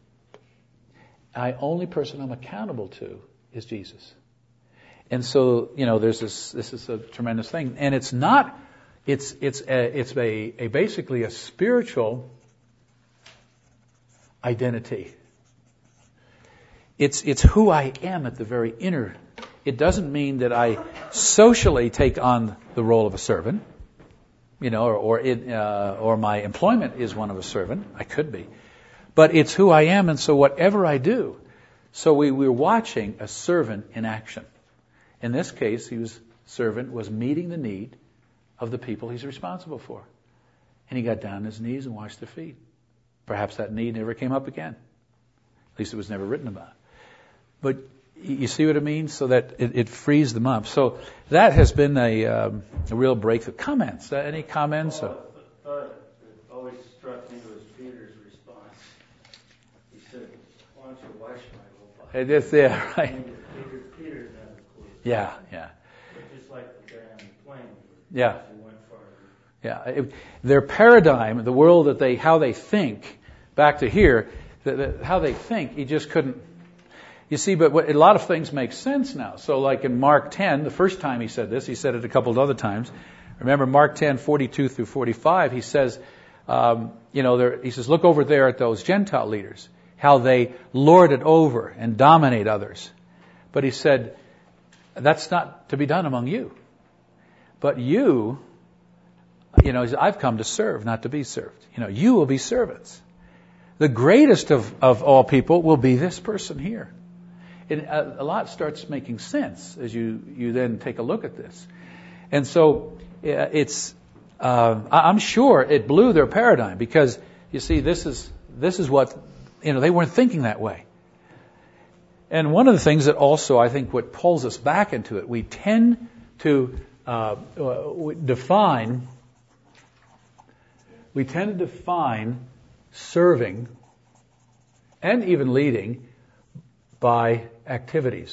The only person I'm accountable to is Jesus. And so, you know, there's this, this is a tremendous thing. And it's not, it's, it's a, it's a, a basically a spiritual identity. It's, it's who I am at the very inner. It doesn't mean that I socially take on the role of a servant, you know, or, or it, uh, or my employment is one of a servant. I could be. But it's who I am, and so whatever I do. So we were watching a servant in action. In this case, he was servant was meeting the need of the people he's responsible for. And he got down on his knees and washed their feet. Perhaps that need never came up again. At least it was never written about. But you see what it means? So that it, it frees them up. So that has been a, um, a real breakthrough. Comments? Uh, any comments? Well, I thought it always struck me was Peter's response. He said, why don't you wash my whole body? It is there, right? And Peter, Peter didn't have a clue. Yeah, yeah. But just like the guy on the plane. Yeah. He went farther. Yeah. It, their paradigm, the world that they, how they think, back to here, the, the, how they think, he just couldn't. You see, but what, a lot of things make sense now. So like in Mark ten, the first time he said this, he said it a couple of other times. Remember Mark ten, forty-two through forty-five, he says, um, you know, there, he says, look over there at those Gentile leaders, how they lord it over and dominate others. But he said, that's not to be done among you. But you, you know, I've come to serve, not to be served. You know, you will be servants. The greatest of, of all people will be this person here. It, a, a lot starts making sense as you, you then take a look at this. And so it's, uh, I'm sure it blew their paradigm, because you see, this is this is what, you know, they weren't thinking that way. And one of the things that also, I think, what pulls us back into it, we tend to uh, define, we tend to define serving and even leading by activities.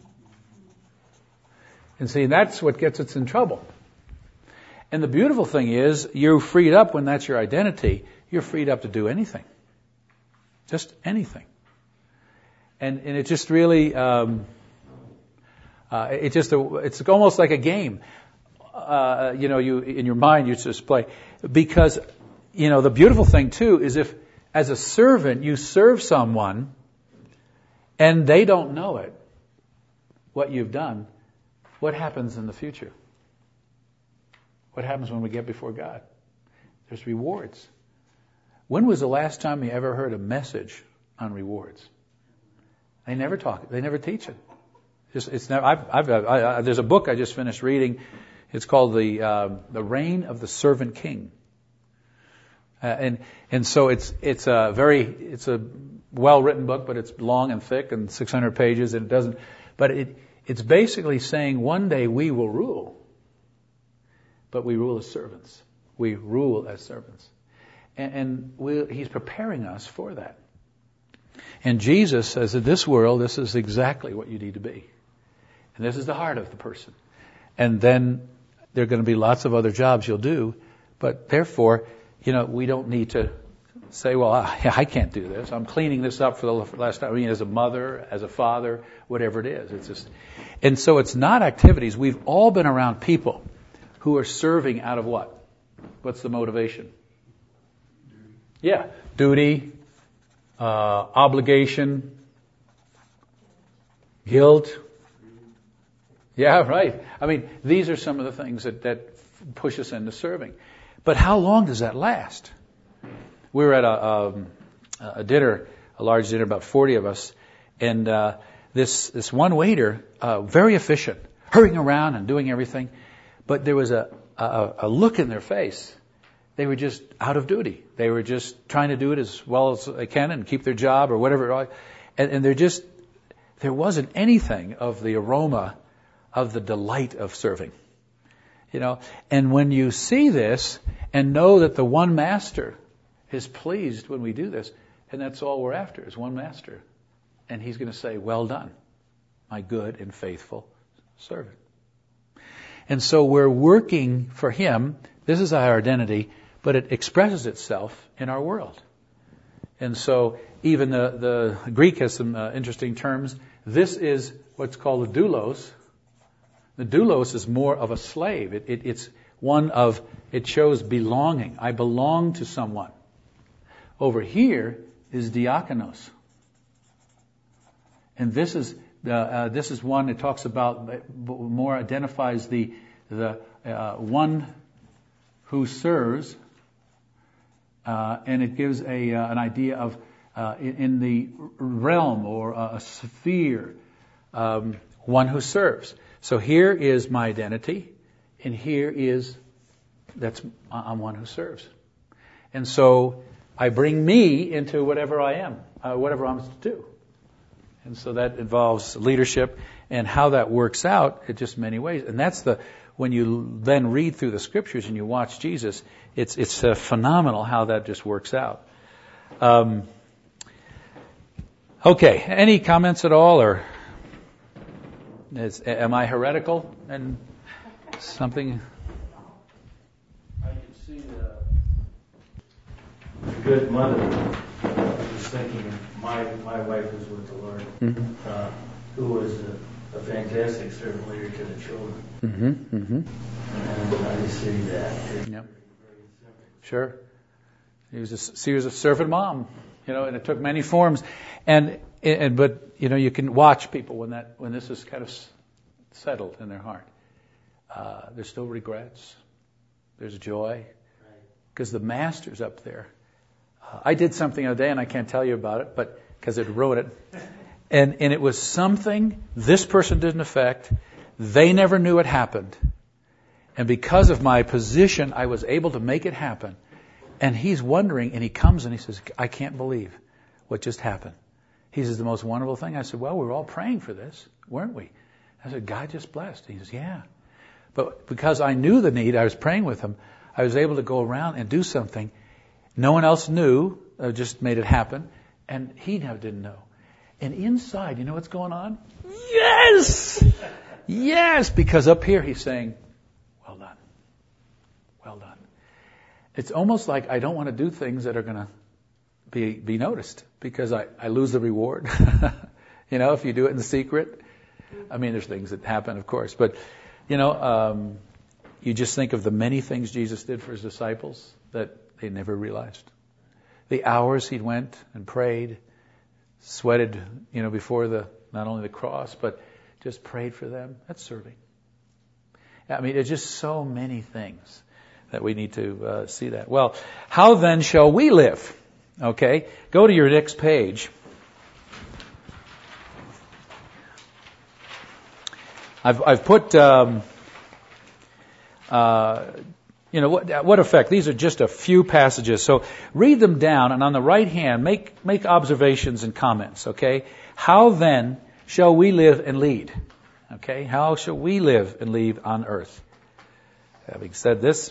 And see, that's what gets us in trouble. And the beautiful thing is, you're freed up when that's your identity. You're freed up to do anything. Just anything. And and it just really, um, uh, it just it's almost like a game. Uh, you know, you in your mind you just play, because you know the beautiful thing too is if as a servant you serve someone and they don't know it, what you've done, what happens in the future? What happens when we get before God? There's rewards. When was the last time you ever heard a message on rewards? They never talk. They never teach it. Just, it's never. I've, I've, I, I, there's a book I just finished reading. It's called the uh, the Reign of the Servant King. Uh, and and so it's it's a very it's a well written book, but it's long and thick and six hundred pages, and it doesn't. But it it's basically saying one day we will rule, but we rule as servants. We rule as servants, and, and we, he's preparing us for that. And Jesus says, in this world, this is exactly what you need to be. And this is the heart of the person. And then there are going to be lots of other jobs you'll do. But therefore, you know, we don't need to say, well, I, I can't do this. I'm cleaning this up for the last time. I mean, as a mother, as a father, whatever it is. It's just, and so it's not activities. We've all been around people who are serving out of what? What's the motivation? Yeah, duty. Uh, obligation, guilt. Yeah, right. I mean, these are some of the things that, that push us into serving. But how long does that last? We were at a, um, a dinner, a large dinner, about forty of us, and uh, this this one waiter, uh, very efficient, hurrying around and doing everything, but there was a, a, a look in their face. They were just out of duty. They were just trying to do it as well as they can and keep their job or whatever. And, and they're just, there wasn't anything of the aroma of the delight of serving. You know, and when you see this and know that the one master is pleased when we do this, and that's all we're after is one master. And he's going to say, well done, my good and faithful servant. And so we're working for him. This is our identity. But it expresses itself in our world. And so even the, the Greek has some uh, interesting terms. This is what's called the doulos. The doulos is more of a slave. It, it, it's one of, it shows belonging. I belong to someone. Over here is diakonos. And this is the, uh, this is one that talks about, more identifies the, the uh, one who serves. Uh, and it gives a uh, an idea of uh, in, in the realm or a, a sphere, um, one who serves. So here is my identity, and here is that's I'm one who serves. And so I bring me into whatever I am, uh, whatever I'm to do. And so that involves leadership, and how that works out in just many ways. And that's the when you then read through the scriptures and you watch Jesus, it's it's uh, phenomenal how that just works out. Um, okay, any comments at all, or is, am I heretical and something? I can see the, the good mother. I was thinking my my wife was with the Lord, mm-hmm. uh, who was a, a fantastic servant leader to the children. Mm-hmm, mm-hmm. And I see that. Yep. Sure. He was a, she was a servant mom, you know, and it took many forms. And, and but, you know, you can watch people when that, when this is kind of settled in their heart. Uh, there's still regrets. There's joy. Because the master's up there. Uh, I did something the other day, and I can't tell you about it, but because it wrote it. And, and it was something this person didn't affect. They never knew it happened. And because of my position, I was able to make it happen. And he's wondering, and he comes and he says, I can't believe what just happened. He says, the most wonderful thing. I said, well, we were all praying for this, weren't we? I said, God just blessed. He says, yeah. But because I knew the need, I was praying with him, I was able to go around and do something. No one else knew. I just made it happen. And he now didn't know. And inside, you know what's going on? Yes! Yes! Because up here he's saying, well done. Well done. It's almost like I don't want to do things that are going to be be noticed because I, I lose the reward. You know, if you do it in secret. I mean, there's things that happen, of course. But, you know, um, you just think of the many things Jesus did for his disciples that they never realized. The hours he went and prayed, sweated, you know, before the not only the cross, but just prayed for them. That's serving. I mean, there's just so many things that we need to uh, see that. Well, how then shall we live? Okay, go to your next page. I've I've put, um, uh, you know, what what effect? These are just a few passages, so read them down, and on the right hand, make make observations and comments. Okay, how then shall we live and lead? Okay, how shall we live and lead on earth? Having said this,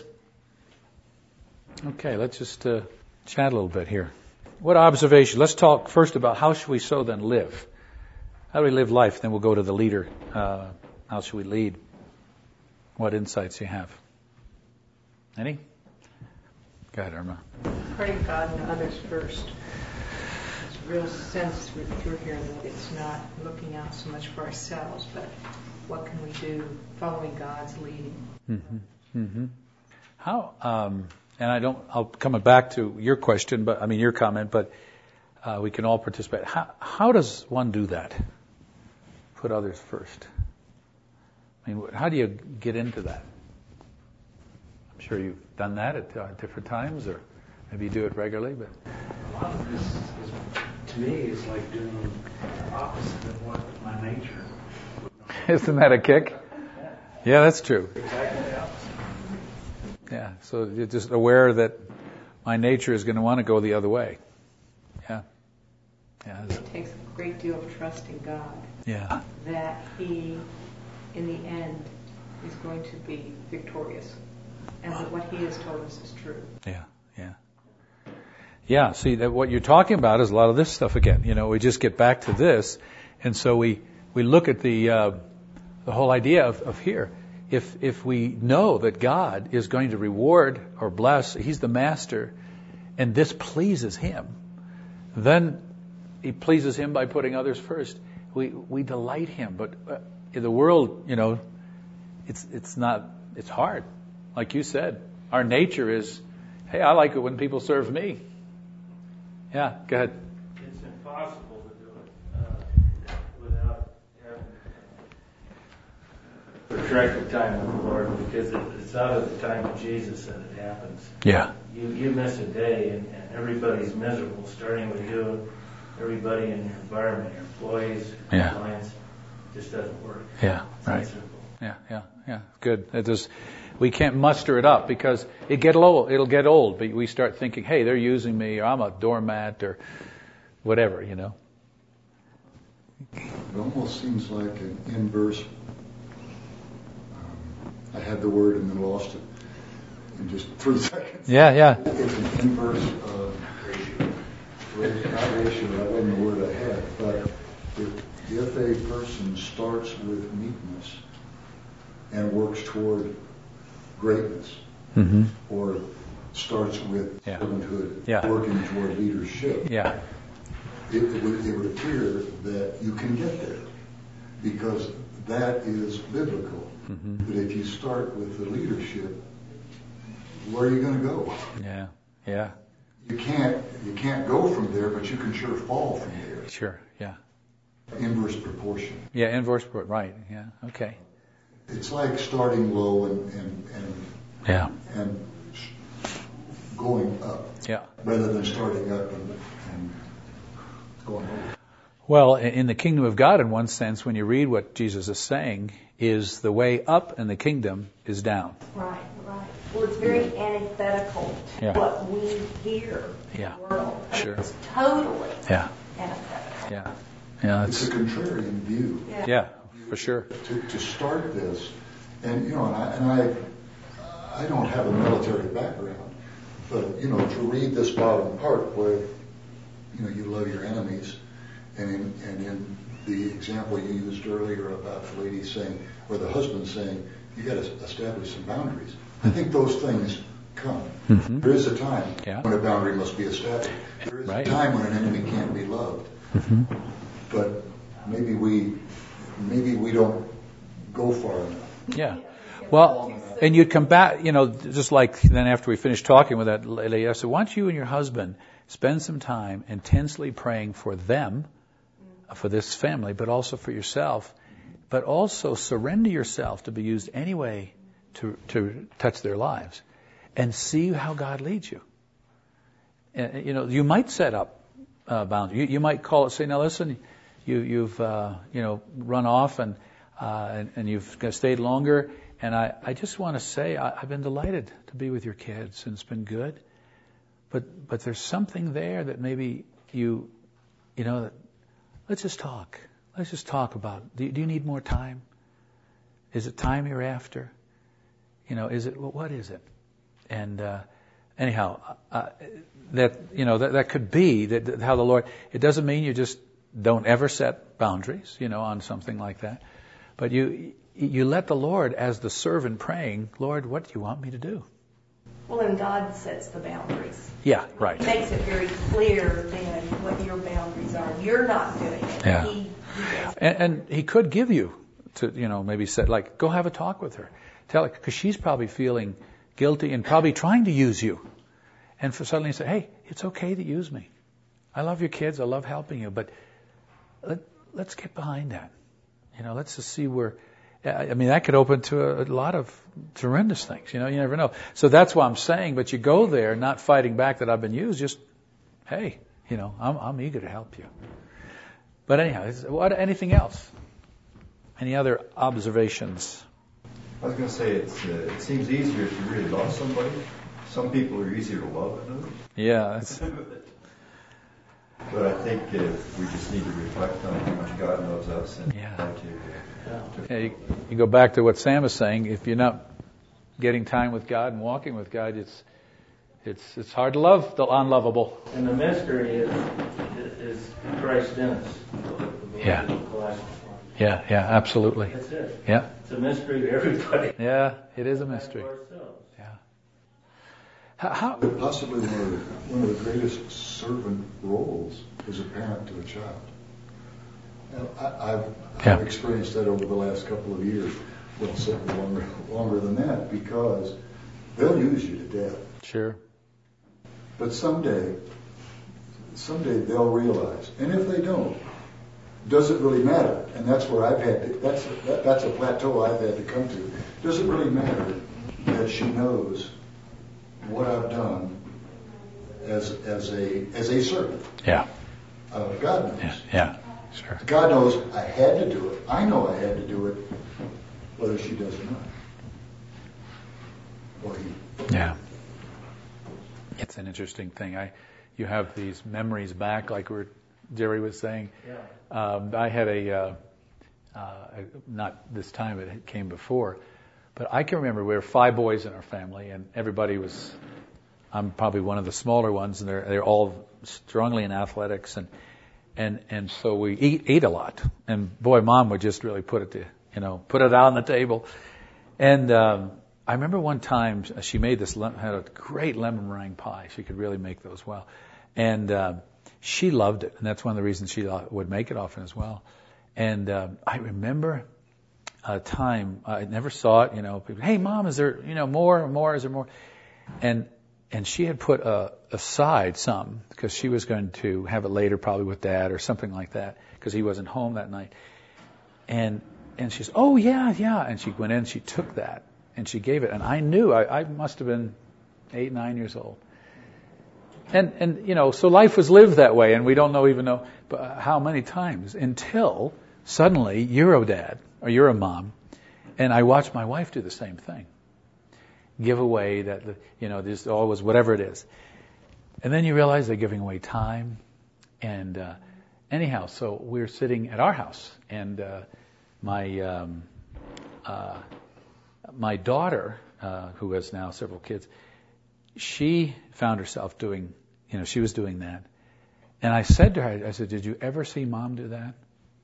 okay, let's just uh, chat a little bit here. What observation? Let's talk first about how should we so then live? How do we live life? Then we'll go to the leader. Uh, how should we lead? What insights you have? Any? Go ahead, Irma. Putting God and others first. It's a real sense through here that it's not looking out so much for ourselves, but what can we do following God's leading? Mm-hmm. Mm-hmm. How? Um, and I don't. I'll come back to your question, but I mean your comment. But uh, we can all participate. How, how does one do that? Put others first. I mean, how do you get into that? I'm sure you've done that at uh, different times, or maybe you do it regularly. But a lot of this is, to me, is like doing the opposite of what my nature. Isn't that a kick? Yeah, that's true. Exactly the opposite. Yeah, so you're just aware that my nature is going to want to go the other way. Yeah. Yeah. It takes a great deal of trust in God. Yeah. That He, in the end, is going to be victorious. And that what He has told us is true. Yeah, yeah. Yeah, see, that what you're talking about is a lot of this stuff again. You know, we just get back to this, and so we, we look at the uh, the whole idea of, of here. If if we know that God is going to reward or bless, He's the master, and this pleases Him, then He pleases Him by putting others first. We we delight Him, but uh, in the world, you know, it's it's not it's hard. Like you said, our nature is, hey, I like it when people serve me. Yeah, go ahead. It's impossible to do it uh, without having a protracted time with the Lord, because it, it's out of the time of Jesus that it happens. Yeah. You you miss a day and, and everybody's miserable, starting with you, everybody in your environment, your employees, your Yeah. clients. It just doesn't work. Yeah, It's right. not simple. Yeah, yeah, yeah. Good. It just, we can't muster it up because it get old. It'll get old. But we start thinking, hey, they're using me, or I'm a doormat, or whatever, you know. It almost seems like an inverse. Um, I had the word and then lost it in just three seconds. Yeah, yeah. It's an inverse uh, ratio. Not ratio, that wasn't the word I had. But if, if a person starts with meekness and works toward greatness, Mm-hmm. or starts with Yeah. servanthood, Yeah. working toward leadership, Yeah. it, it, would, it would appear that you can get there because that is biblical. Mm-hmm. But if you start with the leadership, where are you going to go? Yeah. Yeah. You can't you can't go from there, but you can sure fall from there. Sure. Yeah. Inverse proportion. Yeah. Inverse. Right. Yeah. Okay. It's like starting low and and and, Yeah. and going up, Yeah. rather than starting up and, and going over. Well, in the kingdom of God, in one sense, when you read what Jesus is saying, is the way up in the kingdom is down. Right, right. Well, it's very antithetical to Yeah. what we hear Yeah. in the world. I mean, Sure. It's totally Yeah. antithetical. Yeah. Yeah. It's It's, a contrarian view. Yeah. yeah, for sure. To, to start this, and you know, and I, and I, I don't have a military background, but you know, to read this bottom part where, you know, you love your enemies, and in, and in the example you used earlier about the lady saying, or the husband saying, you got to establish some boundaries. I think those things come. Mm-hmm. There is a time Yeah. when a boundary must be established. There is Right. a time when an enemy can't be loved. Mm-hmm. But maybe we, maybe we don't go far enough. Yeah. Well, and you'd come back, you know, just like then after we finished talking with that lady, I said, why don't you and your husband spend some time intensely praying for them, for this family, but also for yourself, but also surrender yourself to be used anyway to, to touch their lives, and see how God leads you. And, you know, you might set up uh, boundaries. You, you might call it, say, now listen, you, you've, uh, you know, run off and, uh, and, and you've stayed longer. And I, I just want to say, I, I've been delighted to be with your kids, and it's been good. But, but there's something there that maybe you, you know, that, let's just talk. Let's just talk about, do you, do you need more time? Is it time you're after? You know, is it, well, what is it? And, uh, anyhow, uh, that, you know, that, that could be that, that how the Lord, it doesn't mean you just don't ever set boundaries, you know, on something like that. But you, you let the Lord, as the servant praying, Lord, what do you want me to do? Well, and God sets the boundaries. Yeah, right. He makes it very clear then what your boundaries are. You're not doing it. Yeah. He, he does. And, and he could give you to, you know, maybe say, like, go have a talk with her. Tell her, because she's probably feeling guilty and probably trying to use you. And for suddenly say, hey, it's okay to use me. I love your kids. I love helping you. But let, let's get behind that. You know, let's just see where, I mean, that could open to a, a lot of horrendous things. You know, you never know. So that's why I'm saying, but you go there not fighting back that I've been used. Just, hey, you know, I'm, I'm eager to help you. But anyhow, is, what, anything else? Any other observations? I was going to say, it's, uh, it seems easier if you really love somebody. Some people are easier to love than others. Yeah. That's... But I think uh, we just need to reflect on how much God loves us and Yeah. try to... Uh, to Yeah, you, you go back to what Sam is saying. If you're not getting time with God and walking with God, it's it's it's hard to love the unlovable. And the mystery is, is Christ in us. Yeah. Colossians one. Yeah, yeah, absolutely. That's it. Yeah, It's a mystery to everybody. yeah, it is a mystery. To ourselves. Yeah. How, how But possibly one of, the, one of the greatest servant roles is a parent to a child. And I, I've, Yeah. I've experienced that over the last couple of years. Well, certainly longer, longer than that, because they'll use you to death. Sure. But someday, someday they'll realize, and if they don't, does it really matter? And that's where I've had to, that's a, that, that's a plateau I've had to come to. Does it really matter that she knows what I've done as as a as a servant? Yeah. Uh, God knows. Yeah. Yeah. Sure. God knows I had to do it. I know I had to do it, whether she does or not. Or he. Yeah. It's an interesting thing. I, you have these memories back, like we're, Jerry was saying. Yeah. Um, I had a, uh, uh, not this time, it came before, but I can remember we were five boys in our family, and everybody was, I'm probably one of the smaller ones, and they're they're all strongly in athletics, and and and so we eat ate a lot, and boy, Mom would just really put it to, you know, put it out on the table, and um, I remember one time she made this had a great lemon meringue pie. She could really make those well, and uh, she loved it, and that's one of the reasons she would make it often as well. And uh, I remember a time I never saw it. You know, people, hey, Mom, is there you know more, more? Is there more? And and she had put uh, aside some because she was going to have it later, probably with Dad or something like that, because he wasn't home that night. And and she said, oh yeah, yeah. And she went in, she took that. And she gave it, and I knew, I, I must have been eight, nine years old. And, and, you know, so life was lived that way, and we don't know even know how many times until suddenly you're a dad or you're a mom, and I watch my wife do the same thing. Give away that, you know, there's always whatever it is. And then you realize they're giving away time. And uh, anyhow, so we're sitting at our house, and uh, my um, uh, my daughter, uh, who has now several kids, she found herself doing, you know, she was doing that. And I said to her, I said, did you ever see Mom do that?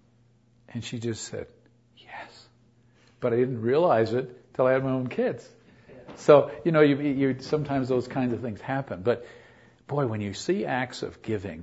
And she just said, yes. But I didn't realize it till I had my own kids. So, you know, you, you sometimes those kinds of things happen. But, boy, when you see acts of giving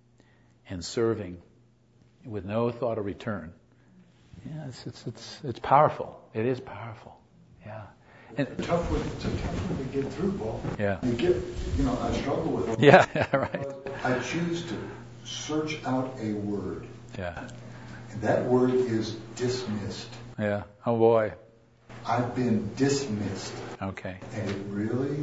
and serving with no thought of return, yeah, it's it's it's, it's powerful. It is powerful. Yeah. And It's a tough one, it's a tough one to get through, Paul. Yeah. You get, you know, I struggle with it. Yeah, yeah, right. I choose to search out a word. Yeah. And that word is dismissed. Yeah. Oh, boy. I've been dismissed. Okay. And it really,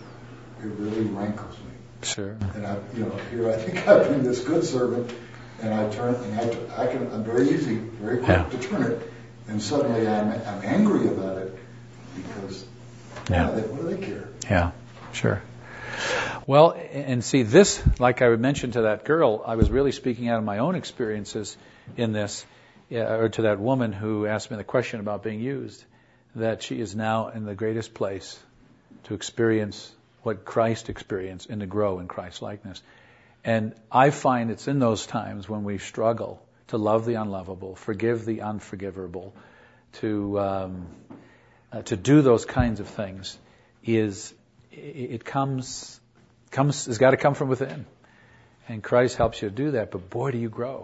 it really rankles me. Sure. And I, you know, here I think I've been this good servant, and I turn, and I, I can, I'm very easy, very quick Yeah. to turn it, and suddenly I'm, I'm angry about it because, Yeah. yeah, they, what do they care? Yeah, sure. Well, and see, this, like I mentioned to that girl, I was really speaking out of my own experiences in this, yeah, or to that woman who asked me the question about being used, that she is now in the greatest place to experience what Christ experienced and to grow in Christ's likeness. And I find it's in those times when we struggle to love the unlovable, forgive the unforgivable, to um, uh, to do those kinds of things, is it comes comes has got to come from within, and Christ helps you to do that. But boy, do you grow!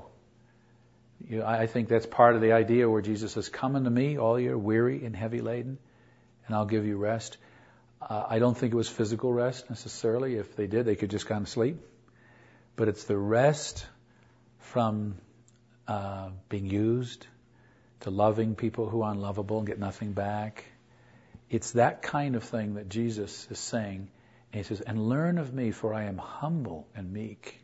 You, I think that's part of the idea where Jesus says, "Come unto me, all you're weary and heavy laden, and I'll give you rest." Uh, I don't think it was physical rest necessarily. If they did, they could just kind of sleep. But it's the rest from uh, being used, to loving people who are unlovable and get nothing back. It's that kind of thing that Jesus is saying. And he says, and learn of me, for I am humble and meek.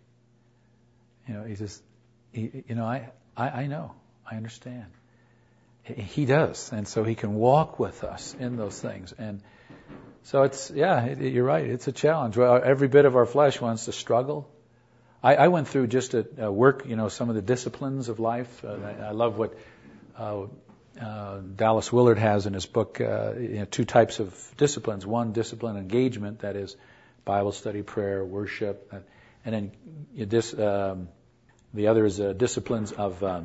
You know, he says, he, you know, I, I, I know, I understand. He, he does. And so he can walk with us in those things. And so it's, yeah, it, it, you're right. It's a challenge. Well, every bit of our flesh wants to struggle. I, I went through just at uh, work, you know, some of the disciplines of life. Uh, I, I love what uh, uh, Dallas Willard has in his book, uh, you know, two types of disciplines. One, discipline engagement, that is Bible study, prayer, worship. Uh, and then you dis, um, the other is uh, disciplines of um,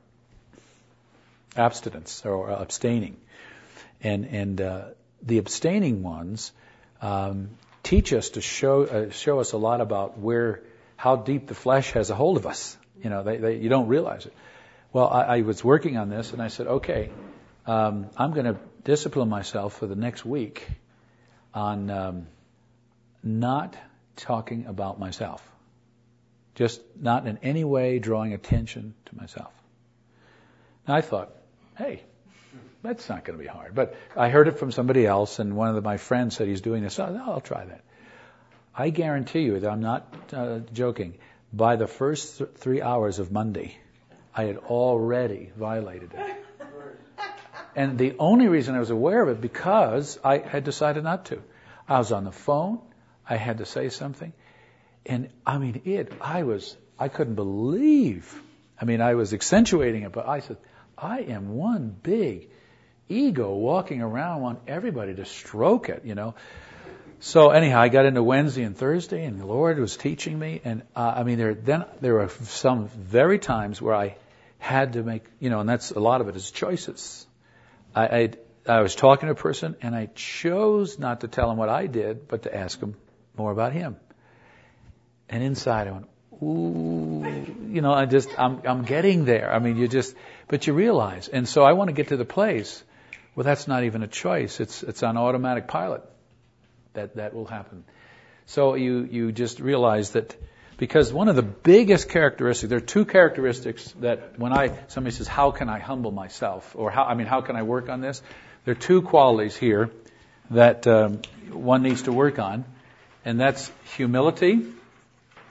abstinence or abstaining. And, and uh, the abstaining ones um, teach us to show uh, show us a lot about where, how deep the flesh has a hold of us. You know, they, they, you don't realize it. Well, I, I was working on this, and I said, okay, um, I'm going to discipline myself for the next week on um, not talking about myself. Just not in any way drawing attention to myself. And I thought, hey, that's not going to be hard. But I heard it from somebody else, and one of the, my friends said he's doing this. Oh, I'll try that. I guarantee you that I'm not uh, joking. By the first th- three hours of Monday, I had already violated it. And the only reason I was aware of it because I had decided not to. I was on the phone. I had to say something. And I mean, it, I was, I couldn't believe. I mean, I was accentuating it, but I said, I am one big ego walking around, want everybody to stroke it, you know. So anyhow, I got into Wednesday and Thursday, and the Lord was teaching me. And uh, I mean, there then there were some very times where I had to make, you know, and that's a lot of it is choices. I I'd, I was talking to a person, and I chose not to tell him what I did, but to ask him more about him. And inside, I went, ooh, you know, I just I'm I'm getting there. I mean, you just, but you realize, and so I want to get to the place where that's not even a choice. It's it's on automatic pilot. That that will happen. So you you just realize that, because one of the biggest characteristics, there are two characteristics that when I somebody says, how can I humble myself, or how I mean how can I work on this? There are two qualities here that um, one needs to work on, and that's humility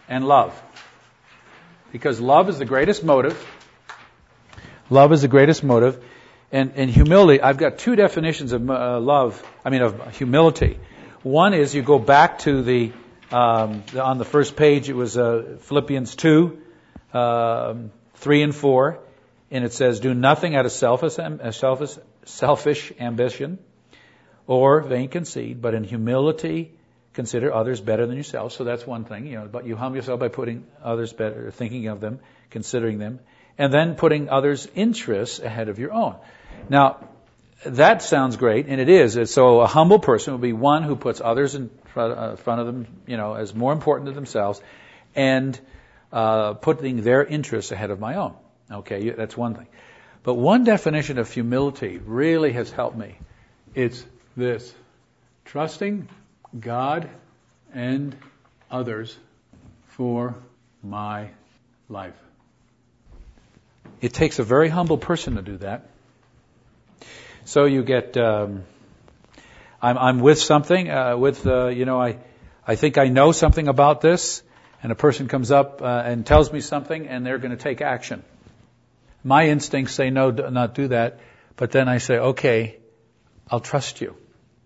and love. Because love is the greatest motive. Love is the greatest motive. And, and humility, I've got two definitions of uh, love, I mean of humility. One is you go back to the, um, on the first page, it was uh, Philippians two, um, three and four. And it says, do nothing out of selfish, selfish, selfish ambition or vain conceit, but in humility consider others better than yourself. So that's one thing, you know, but you humble yourself by putting others better, thinking of them, considering them, and then putting others' interests ahead of your own. Now, that sounds great, and it is. So a humble person will be one who puts others in front, uh, front of them, you know, as more important to themselves, and uh, putting their interests ahead of my own. Okay, that's one thing. But one definition of humility really has helped me. It's this: trusting God and others for my life. It takes a very humble person to do that. So you get, um, I'm, I'm with something, uh, with, uh, you know, I, I think I know something about this, and a person comes up uh, and tells me something, and they're going to take action. My instincts say no, do not do that, but then I say, okay, I'll trust you.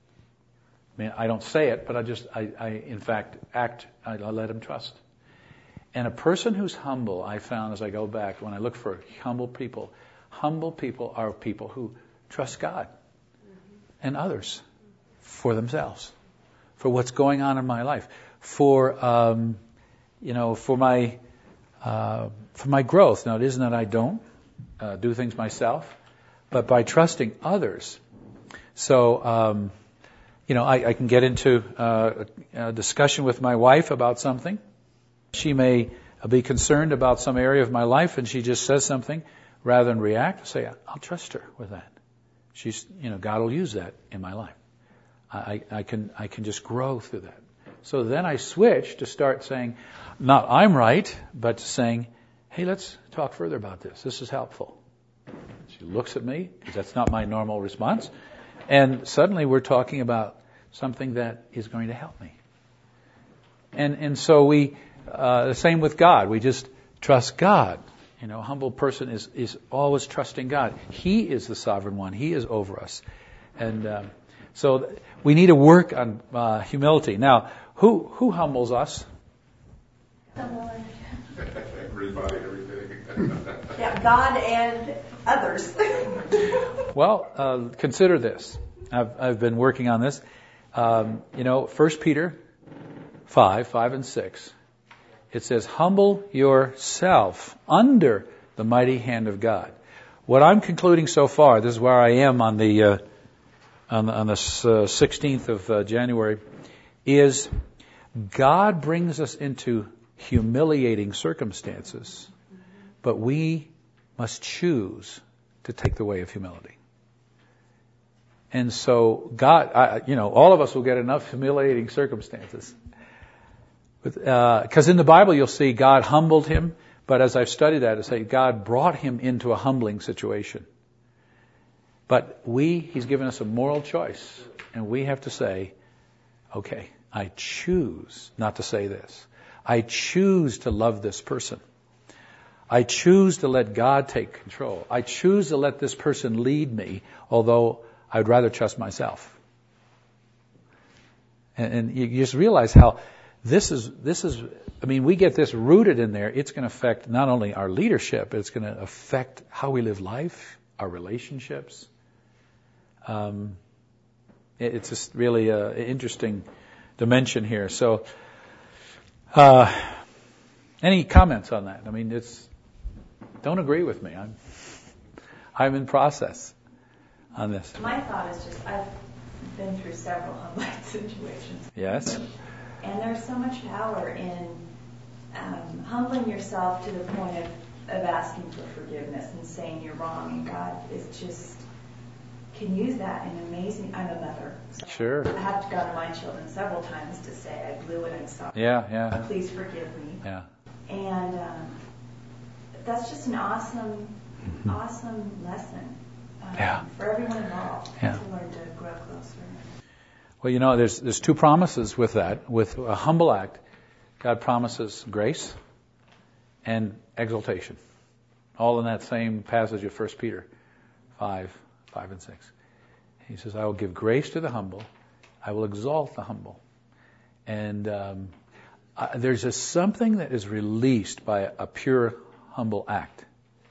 I mean, I don't say it, but I just, I, I in fact, act, I, I let him trust. And a person who's humble, I found as I go back, when I look for humble people, humble people are people who trust God and others for themselves, for what's going on in my life, for, um, you know, for my, uh, for my growth. Now, it isn't that I don't uh, do things myself, but by trusting others. So, um, you know, I, I can get into uh, a discussion with my wife about something. She may be concerned about some area of my life, and she just says something. Rather than react, say, I'll trust her with that. She's, you know, God will use that in my life. I, I can, I can just grow through that. So then I switch to start saying, not I'm right, but saying, hey, let's talk further about this. This is helpful. She looks at me, because that's not my normal response. And suddenly we're talking about something that is going to help me. And, and so we, uh, the same with God. We just trust God. You know, a humble person is, is always trusting God. He is the sovereign one. He is over us. And um, so we need to work on uh, humility. Now, who who humbles us? The Lord. Everybody, everything. Yeah, God and others. Well, uh, consider this. I've, I've been working on this. Um, you know, First Peter five, five and six. It says, humble yourself under the mighty hand of God. What I'm concluding so far, this is where I am on the uh, on the, on the uh, sixteenth of uh, January, is God brings us into humiliating circumstances, but we must choose to take the way of humility. And so God, I, you know, all of us will get enough humiliating circumstances. Because uh, in the Bible you'll see God humbled him, but as I've studied that, I say God brought him into a humbling situation. But we, he's given us a moral choice, and we have to say, okay, I choose not to say this. I choose to love this person. I choose to let God take control. I choose to let this person lead me, although I'd rather trust myself. And, and you just realize how This is, this is, I mean, we get this rooted in there. It's going to affect not only our leadership, but it's going to affect how we live life, our relationships. Um, it, it's just really an interesting dimension here. So, uh, any comments on that? I mean, it's, don't agree with me. I'm, I'm in process on this. My thought is just, I've been through several humbling situations. Yes. And there's so much power in um, humbling yourself to the point of, of asking for forgiveness and saying you're wrong. And God is just, can use that in amazing, I'm a mother. So Sure. I have to go to my children several times to say I blew it, I'm sorry. Yeah, yeah. Please forgive me. Yeah. And um, that's just an awesome, Mm-hmm. awesome lesson um, Yeah. for everyone involved Yeah. to learn to grow closer. Well, you know, there's there's two promises with that. With a humble act, God promises grace and exaltation. All in that same passage of First Peter five, five and six. He says, I will give grace to the humble. I will exalt the humble. And um, uh, there's just something that is released by a, a pure, humble act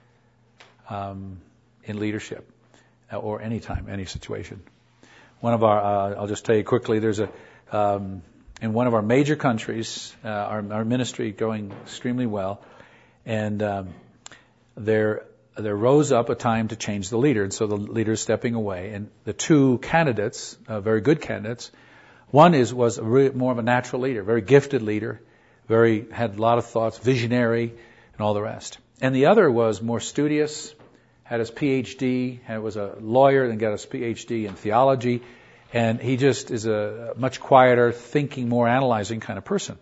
um, in leadership or any time, any situation. One of our, uh, I'll just tell you quickly, there's a, um, in one of our major countries, uh, our, our ministry going extremely well, and um, there there rose up a time to change the leader, and so the leader is stepping away, and the two candidates, uh, very good candidates, one is was a re- more of a natural leader, very gifted leader, very had a lot of thoughts, visionary, and all the rest, and the other was more studious, had his P H D, and was a lawyer, and got his P H D in theology, and he just is a much quieter, thinking, more analyzing kind of person.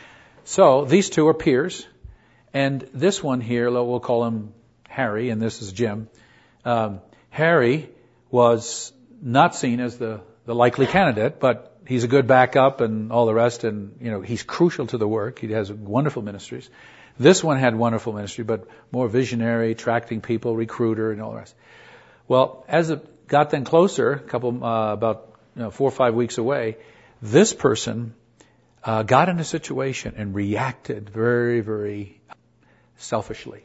So these two are peers. And this one here, we'll call him Harry, and this is Jim. Um, Harry was not seen as the, the likely candidate, but he's a good backup and all the rest, and you know he's crucial to the work. He has wonderful ministries. This one had wonderful ministry, but more visionary, attracting people, recruiter, and all the rest. Well, as it got then closer, a couple uh, about you know, four or five weeks away, this person uh, got in a situation and reacted very, very selfishly.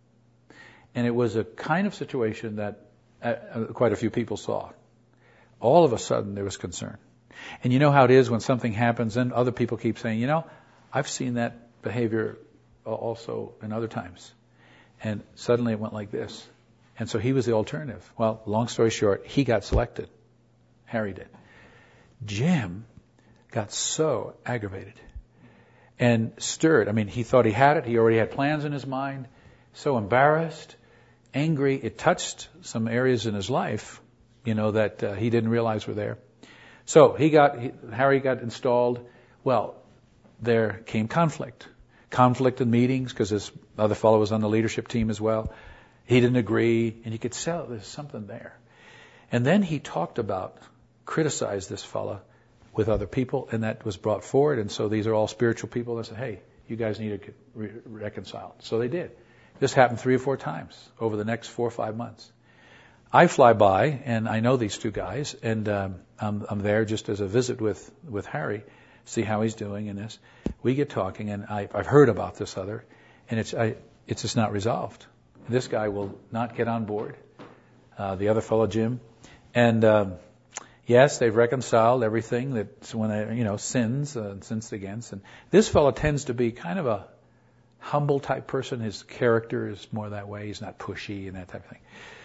And it was a kind of situation that uh, quite a few people saw. All of a sudden there was concern. And you know how it is when something happens and other people keep saying, you know, I've seen that behavior also in other times. And suddenly it went like this. And so he was the alternative. Well, long story short, he got selected. Harry did. Jim got so aggravated and stirred. I mean, he thought he had it. He already had plans in his mind. So embarrassed, angry. It touched some areas in his life, you know, that uh, he didn't realize were there. So he got, he, Harry got installed. Well, there came conflict. Conflict in meetings because this other fellow was on the leadership team as well. He didn't agree, and you could tell there's something there. And then he talked about, criticized this fellow with other people, and that was brought forward. And so these are all spiritual people that said, hey, you guys need to get re- reconciled. So they did. This happened three or four times over the next four or five months. I fly by, and I know these two guys, and um, I'm, I'm there just as a visit with, with Harry, see how he's doing in this. We get talking, and I, I've heard about this other, and it's I, it's just not resolved. This guy will not get on board. Uh, the other fellow, Jim, and um, yes, they've reconciled everything that's when they, you know, sins uh, and sins against. And this fellow tends to be kind of a humble type person. His character is more that way. He's not pushy and that type of thing.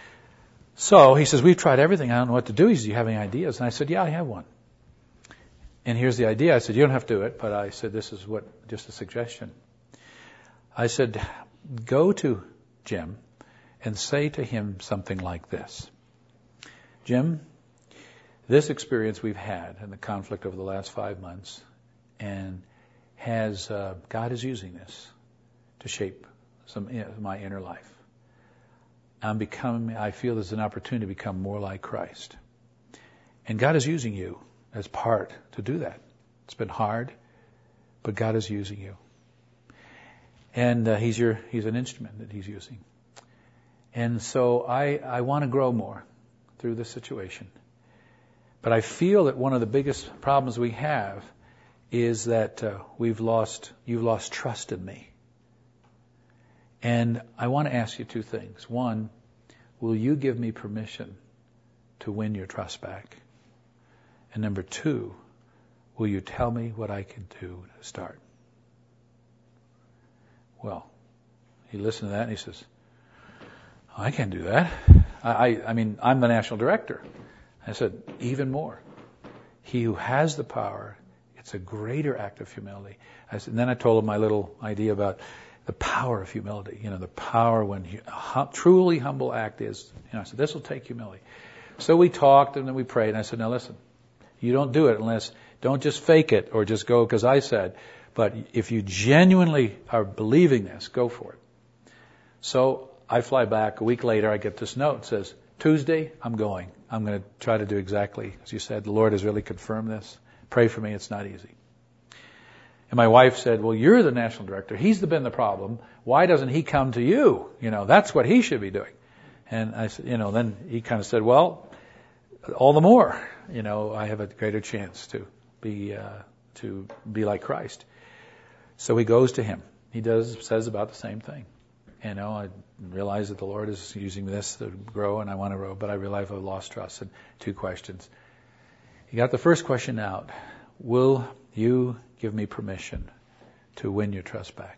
So he says, we've tried everything. I don't know what to do. He says, do you have any ideas? And I said, yeah, I have one. And here's the idea. I said, you don't have to do it, but I said, this is what, just a suggestion. I said, go to Jim and say to him something like this. Jim, this experience we've had and the conflict over the last five months, and has uh, God is using this to shape some my inner life. I'm becoming. I feel there's an opportunity to become more like Christ, and God is using you as part to do that. It's been hard, but God is using you, and uh, He's your He's an instrument that He's using. And so I I want to grow more through this situation. But I feel that one of the biggest problems we have is that uh, we've lost, you've lost trust in me. And I want to ask you two things. One, will you give me permission to win your trust back? And number two, will you tell me what I can do to start? Well, he listened to that and he says, I can't do that. I, I, I mean, I'm the national director. I said, even more. He who has the power, it's a greater act of humility. I said, and then I told him my little idea about the power of humility. You know, the power when a hum, truly humble act is. You know, I said, this will take humility. So we talked and then we prayed. And I said, now listen, you don't do it unless, don't just fake it or just go because I said. But if you genuinely are believing this, go for it. So I fly back. A week later, I get this note. It says, Tuesday, I'm going. I'm going to try to do exactly as you said. The Lord has really confirmed this. Pray for me. It's not easy. And my wife said, well, you're the national director. He's been the problem. Why doesn't he come to you? You know, that's what he should be doing. And I said, you know, then he kind of said, well, all the more, you know, I have a greater chance to be, uh, to be like Christ. So he goes to him. He does, says about the same thing. You know, I realize that the Lord is using this to grow and I want to grow, but I realize I've lost trust. And two questions. He got the first question out. Will you give me permission to win your trust back?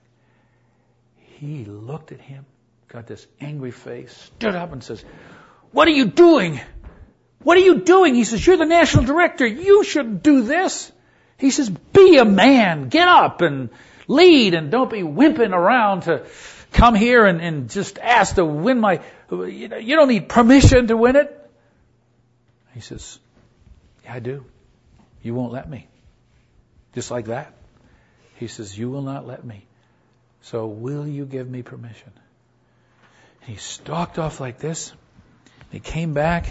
He looked at him, got this angry face, stood up and says, what are you doing? What are you doing? He says, you're the national director. You shouldn't do this. He says, be a man. Get up and lead and don't be wimping around to come here and, and just ask to win my, you know, you don't need permission to win it. He says, yeah, I do. You won't let me. Just like that. He says, you will not let me. So will you give me permission? And he stalked off like this. He came back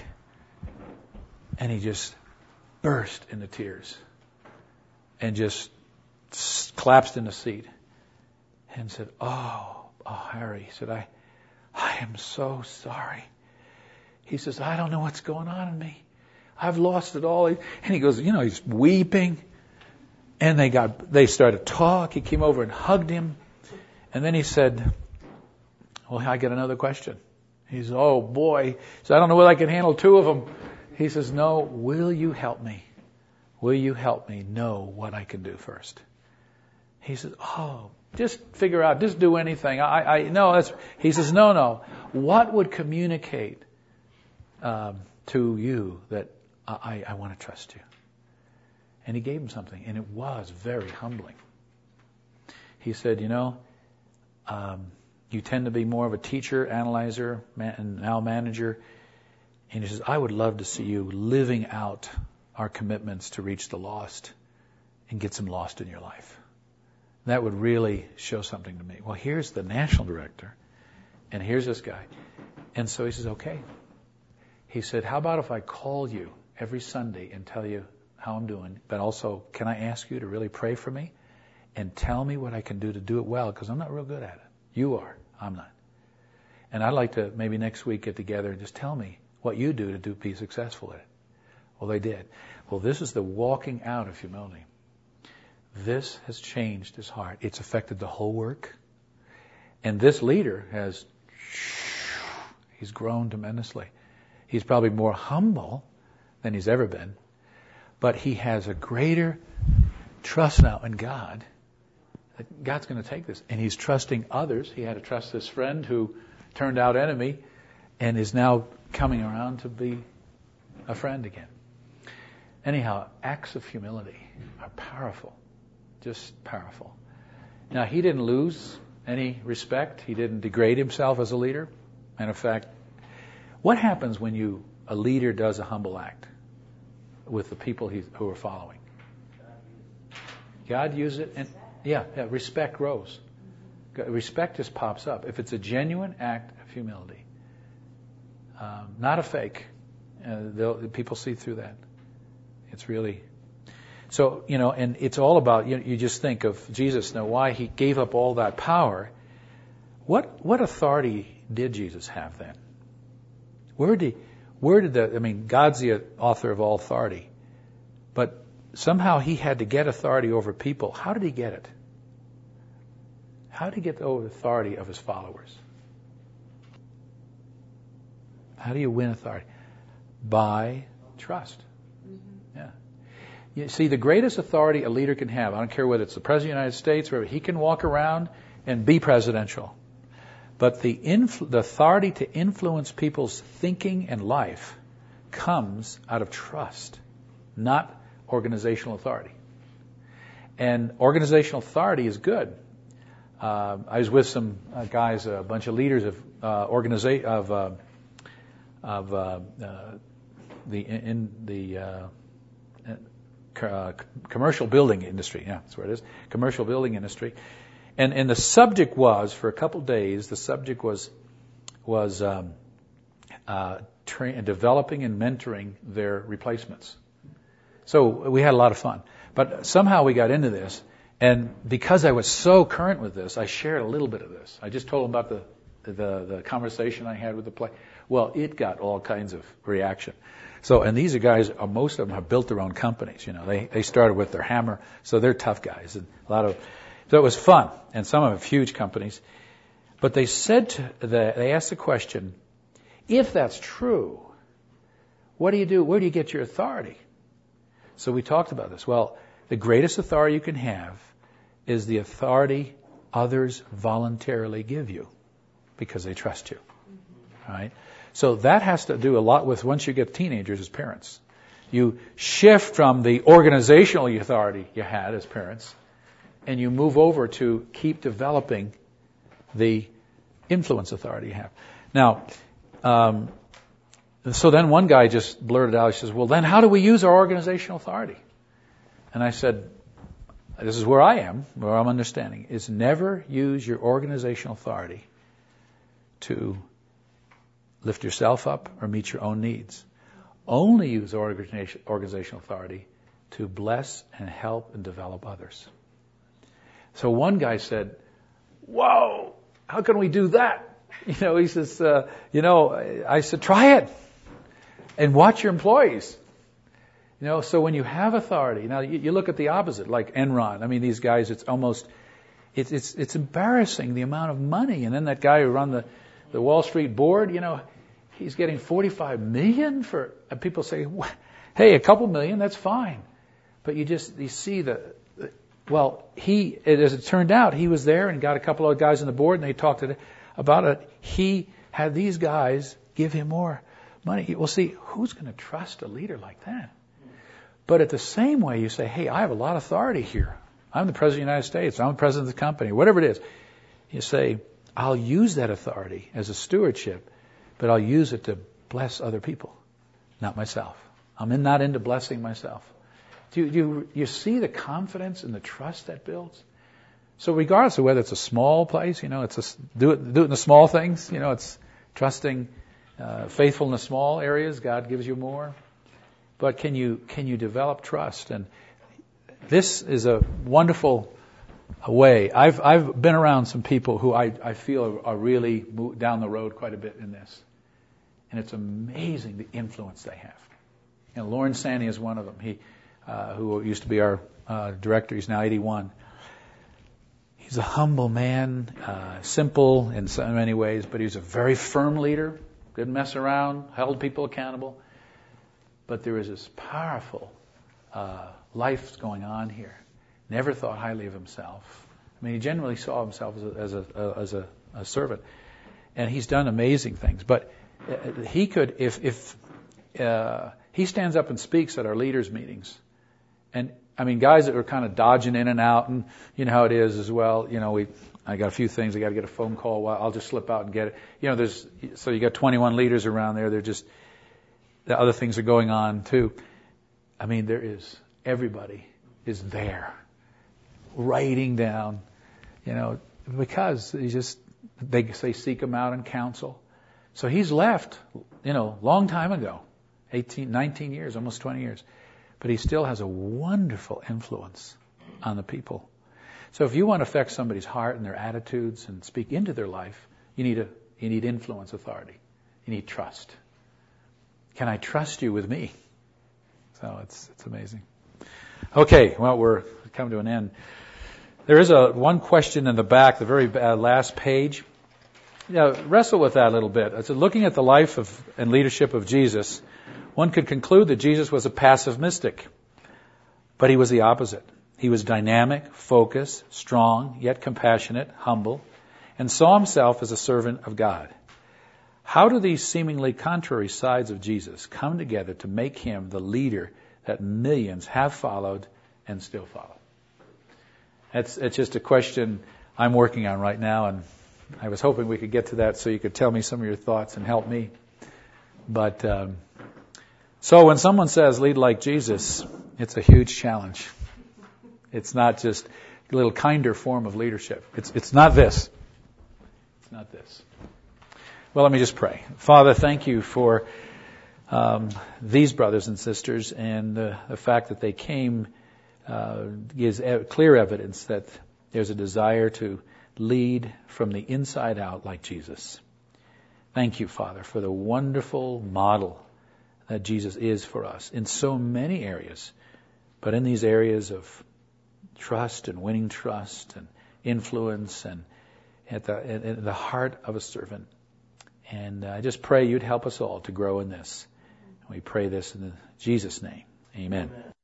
and he just burst into tears and just collapsed in the seat and said, oh, oh, Harry, he said, I, I am so sorry. He says, I don't know what's going on in me. I've lost it all. And he goes, you know, he's weeping. And they got, they started to talk. He came over and hugged him. And then he said, well, I get another question. He says, oh boy. He said, I don't know whether I can handle two of them. He says, no, will you help me? Will you help me know what I can do first? He says, oh, just figure out, just do anything. I, I, no, that's, he says, no, no. What would communicate, um, to you that I, I want to trust you? And he gave him something, and it was very humbling. He said, you know, um, you tend to be more of a teacher, analyzer, man, and now manager. And he says, I would love to see you living out our commitments to reach the lost and get some lost in your life. That would really show something to me. Well, here's the national director, and here's this guy. And so he says, okay. He said, how about if I call you every Sunday and tell you how I'm doing, but also, can I ask you to really pray for me and tell me what I can do to do it well, because I'm not real good at it. You are. I'm not. And I'd like to maybe next week get together and just tell me what you do to do, be successful at it. Well, they did. Well, this is the walking out of humility. This has changed his heart. It's affected the whole work. And this leader has, he's grown tremendously. He's probably more humble than he's ever been. But he has a greater trust now in God. That God's going to take this. And he's trusting others. He had to trust this friend who turned out enemy and is now coming around to be a friend again. Anyhow, acts of humility are powerful. Just powerful. Now, he didn't lose any respect. He didn't degrade himself as a leader. And in fact, what happens when you a leader does a humble act with the people he, who are following? God uses it, and yeah, yeah, respect grows. Respect just pops up. If it's a genuine act of humility, um, not a fake, uh, people see through that. It's really... So, you know, and it's all about, you, you just think of Jesus now, why he gave up all that power. What what authority did Jesus have then? Where did, where did the, I mean, God's the author of all authority. But somehow he had to get authority over people. How did he get it? How did he get the authority of his followers? How do you win authority? By trust. Yeah. You see, the greatest authority a leader can have, I don't care whether it's the President of the United States, wherever, he can walk around and be presidential. But the, influ- the authority to influence people's thinking and life comes out of trust, not organizational authority. And organizational authority is good. Uh, I was with some uh, guys, a bunch of leaders of uh, organiza- of uh, of uh, uh, the in the uh, uh, commercial building industry. Yeah, that's where it is. Commercial building industry. And and the subject was, for a couple of days, the subject was was um, uh, tra- developing and mentoring their replacements. So we had a lot of fun. But somehow we got into this, And because I was so current with this, I shared a little bit of this. I just told them about the, the, the conversation I had with the play. Well, it got all kinds of reaction. So, and these are guys, uh, most of them have built their own companies. You know, they, they started with their hammer, so they're tough guys. And a lot of, so it was fun. And some of them have huge companies. But they said to the, they asked the question, if that's true, what do you do? Where do you get your authority? So we talked about this. Well, the greatest authority you can have is the authority others voluntarily give you because they trust you. Right? So that has to do a lot with once you get teenagers as parents. You shift from the organizational authority you had as parents, and you move over to keep developing the influence authority you have. Now, um, so then one guy just blurted out, he says, well, then how do we use our organizational authority? And I said, this is where I am, where I'm understanding, is never use your organizational authority to lift yourself up or meet your own needs. Only use organization, organizational authority to bless and help and develop others. So one guy said, whoa, how can we do that? You know, he says, uh, you know, I said, try it and watch your employees. You know, so when you have authority, now you, you look at the opposite, like Enron. I mean, these guys, it's almost, it's, it's, it's embarrassing the amount of money. And then that guy who run the, the Wall Street board, you know, he's getting forty-five million for, and people say, hey, a couple million, that's fine. But you just, you see the, the well, he, as it turned out, he was there and got a couple of guys on the board and they talked to, about it. He had these guys give him more money. Well, see, who's going to trust a leader like that? But at the same way, you say, hey, I have a lot of authority here. I'm the President of the United States. I'm the President of the company, whatever it is. You say, I'll use that authority as a stewardship, but I'll use it to bless other people, not myself. I'm in, not into blessing myself. Do you, you, you see the confidence and the trust that builds? So regardless of whether it's a small place, you know, it's a, do it, do it in the small things, you know, it's trusting, uh, faithful in the small areas, God gives you more. But can you, can you develop trust? And this is a wonderful way. I've, I've been around some people who I, I feel are, are really moved down the road quite a bit in this. And it's amazing the influence they have. You know, Lawrence Sandy is one of them. He, uh, who used to be our, uh, director. He's now eighty-one. He's a humble man, uh, simple in so many ways, but he was a very firm leader, didn't mess around, held people accountable. But there is this powerful uh, life going on here. Never thought highly of himself. I mean, he generally saw himself as a, as a, uh, as a, a servant. And he's done amazing things. But uh, he could, if, if uh, he stands up and speaks at our leaders' meetings, and I mean, guys that are kind of dodging in and out, and you know how it is as well. You know, we, I got a few things. I got to get a phone call. Well, I'll just slip out and get it. You know, there's, so you got twenty-one leaders around there. They're just, the other things are going on too. I mean, there is, everybody is there, writing down, you know, because he just, they say seek him out in counsel. So he's left, you know, long time ago, eighteen, nineteen years, almost twenty years. But he still has a wonderful influence on the people. So if you want to affect somebody's heart and their attitudes and speak into their life, you need a you need influence authority. You need trust. Can I trust you with me? So it's it's amazing. Okay, well, we're coming to an end. There is a one question in the back, the very uh, last page. Yeah, wrestle with that a little bit. It's looking at the life of and leadership of Jesus. One could conclude that Jesus was a passive mystic, but he was the opposite. He was dynamic, focused, strong, yet compassionate, humble, and saw himself as a servant of God. How do these seemingly contrary sides of Jesus come together to make him the leader that millions have followed and still follow? It's, it's just a question I'm working on right now, and I was hoping we could get to that so you could tell me some of your thoughts and help me. But um, so when someone says lead like Jesus, it's a huge challenge. It's not just a little kinder form of leadership. It's it's not this. It's not this. Well, let me just pray. Father, thank you for um, these brothers and sisters and uh, the fact that they came uh, gives clear evidence that there's a desire to lead from the inside out like Jesus. Thank you, Father, for the wonderful model that Jesus is for us in so many areas, but in these areas of trust and winning trust and influence and at the, in the heart of a servant. And I just pray you'd help us all to grow in this. We pray this in Jesus' name. Amen. Amen.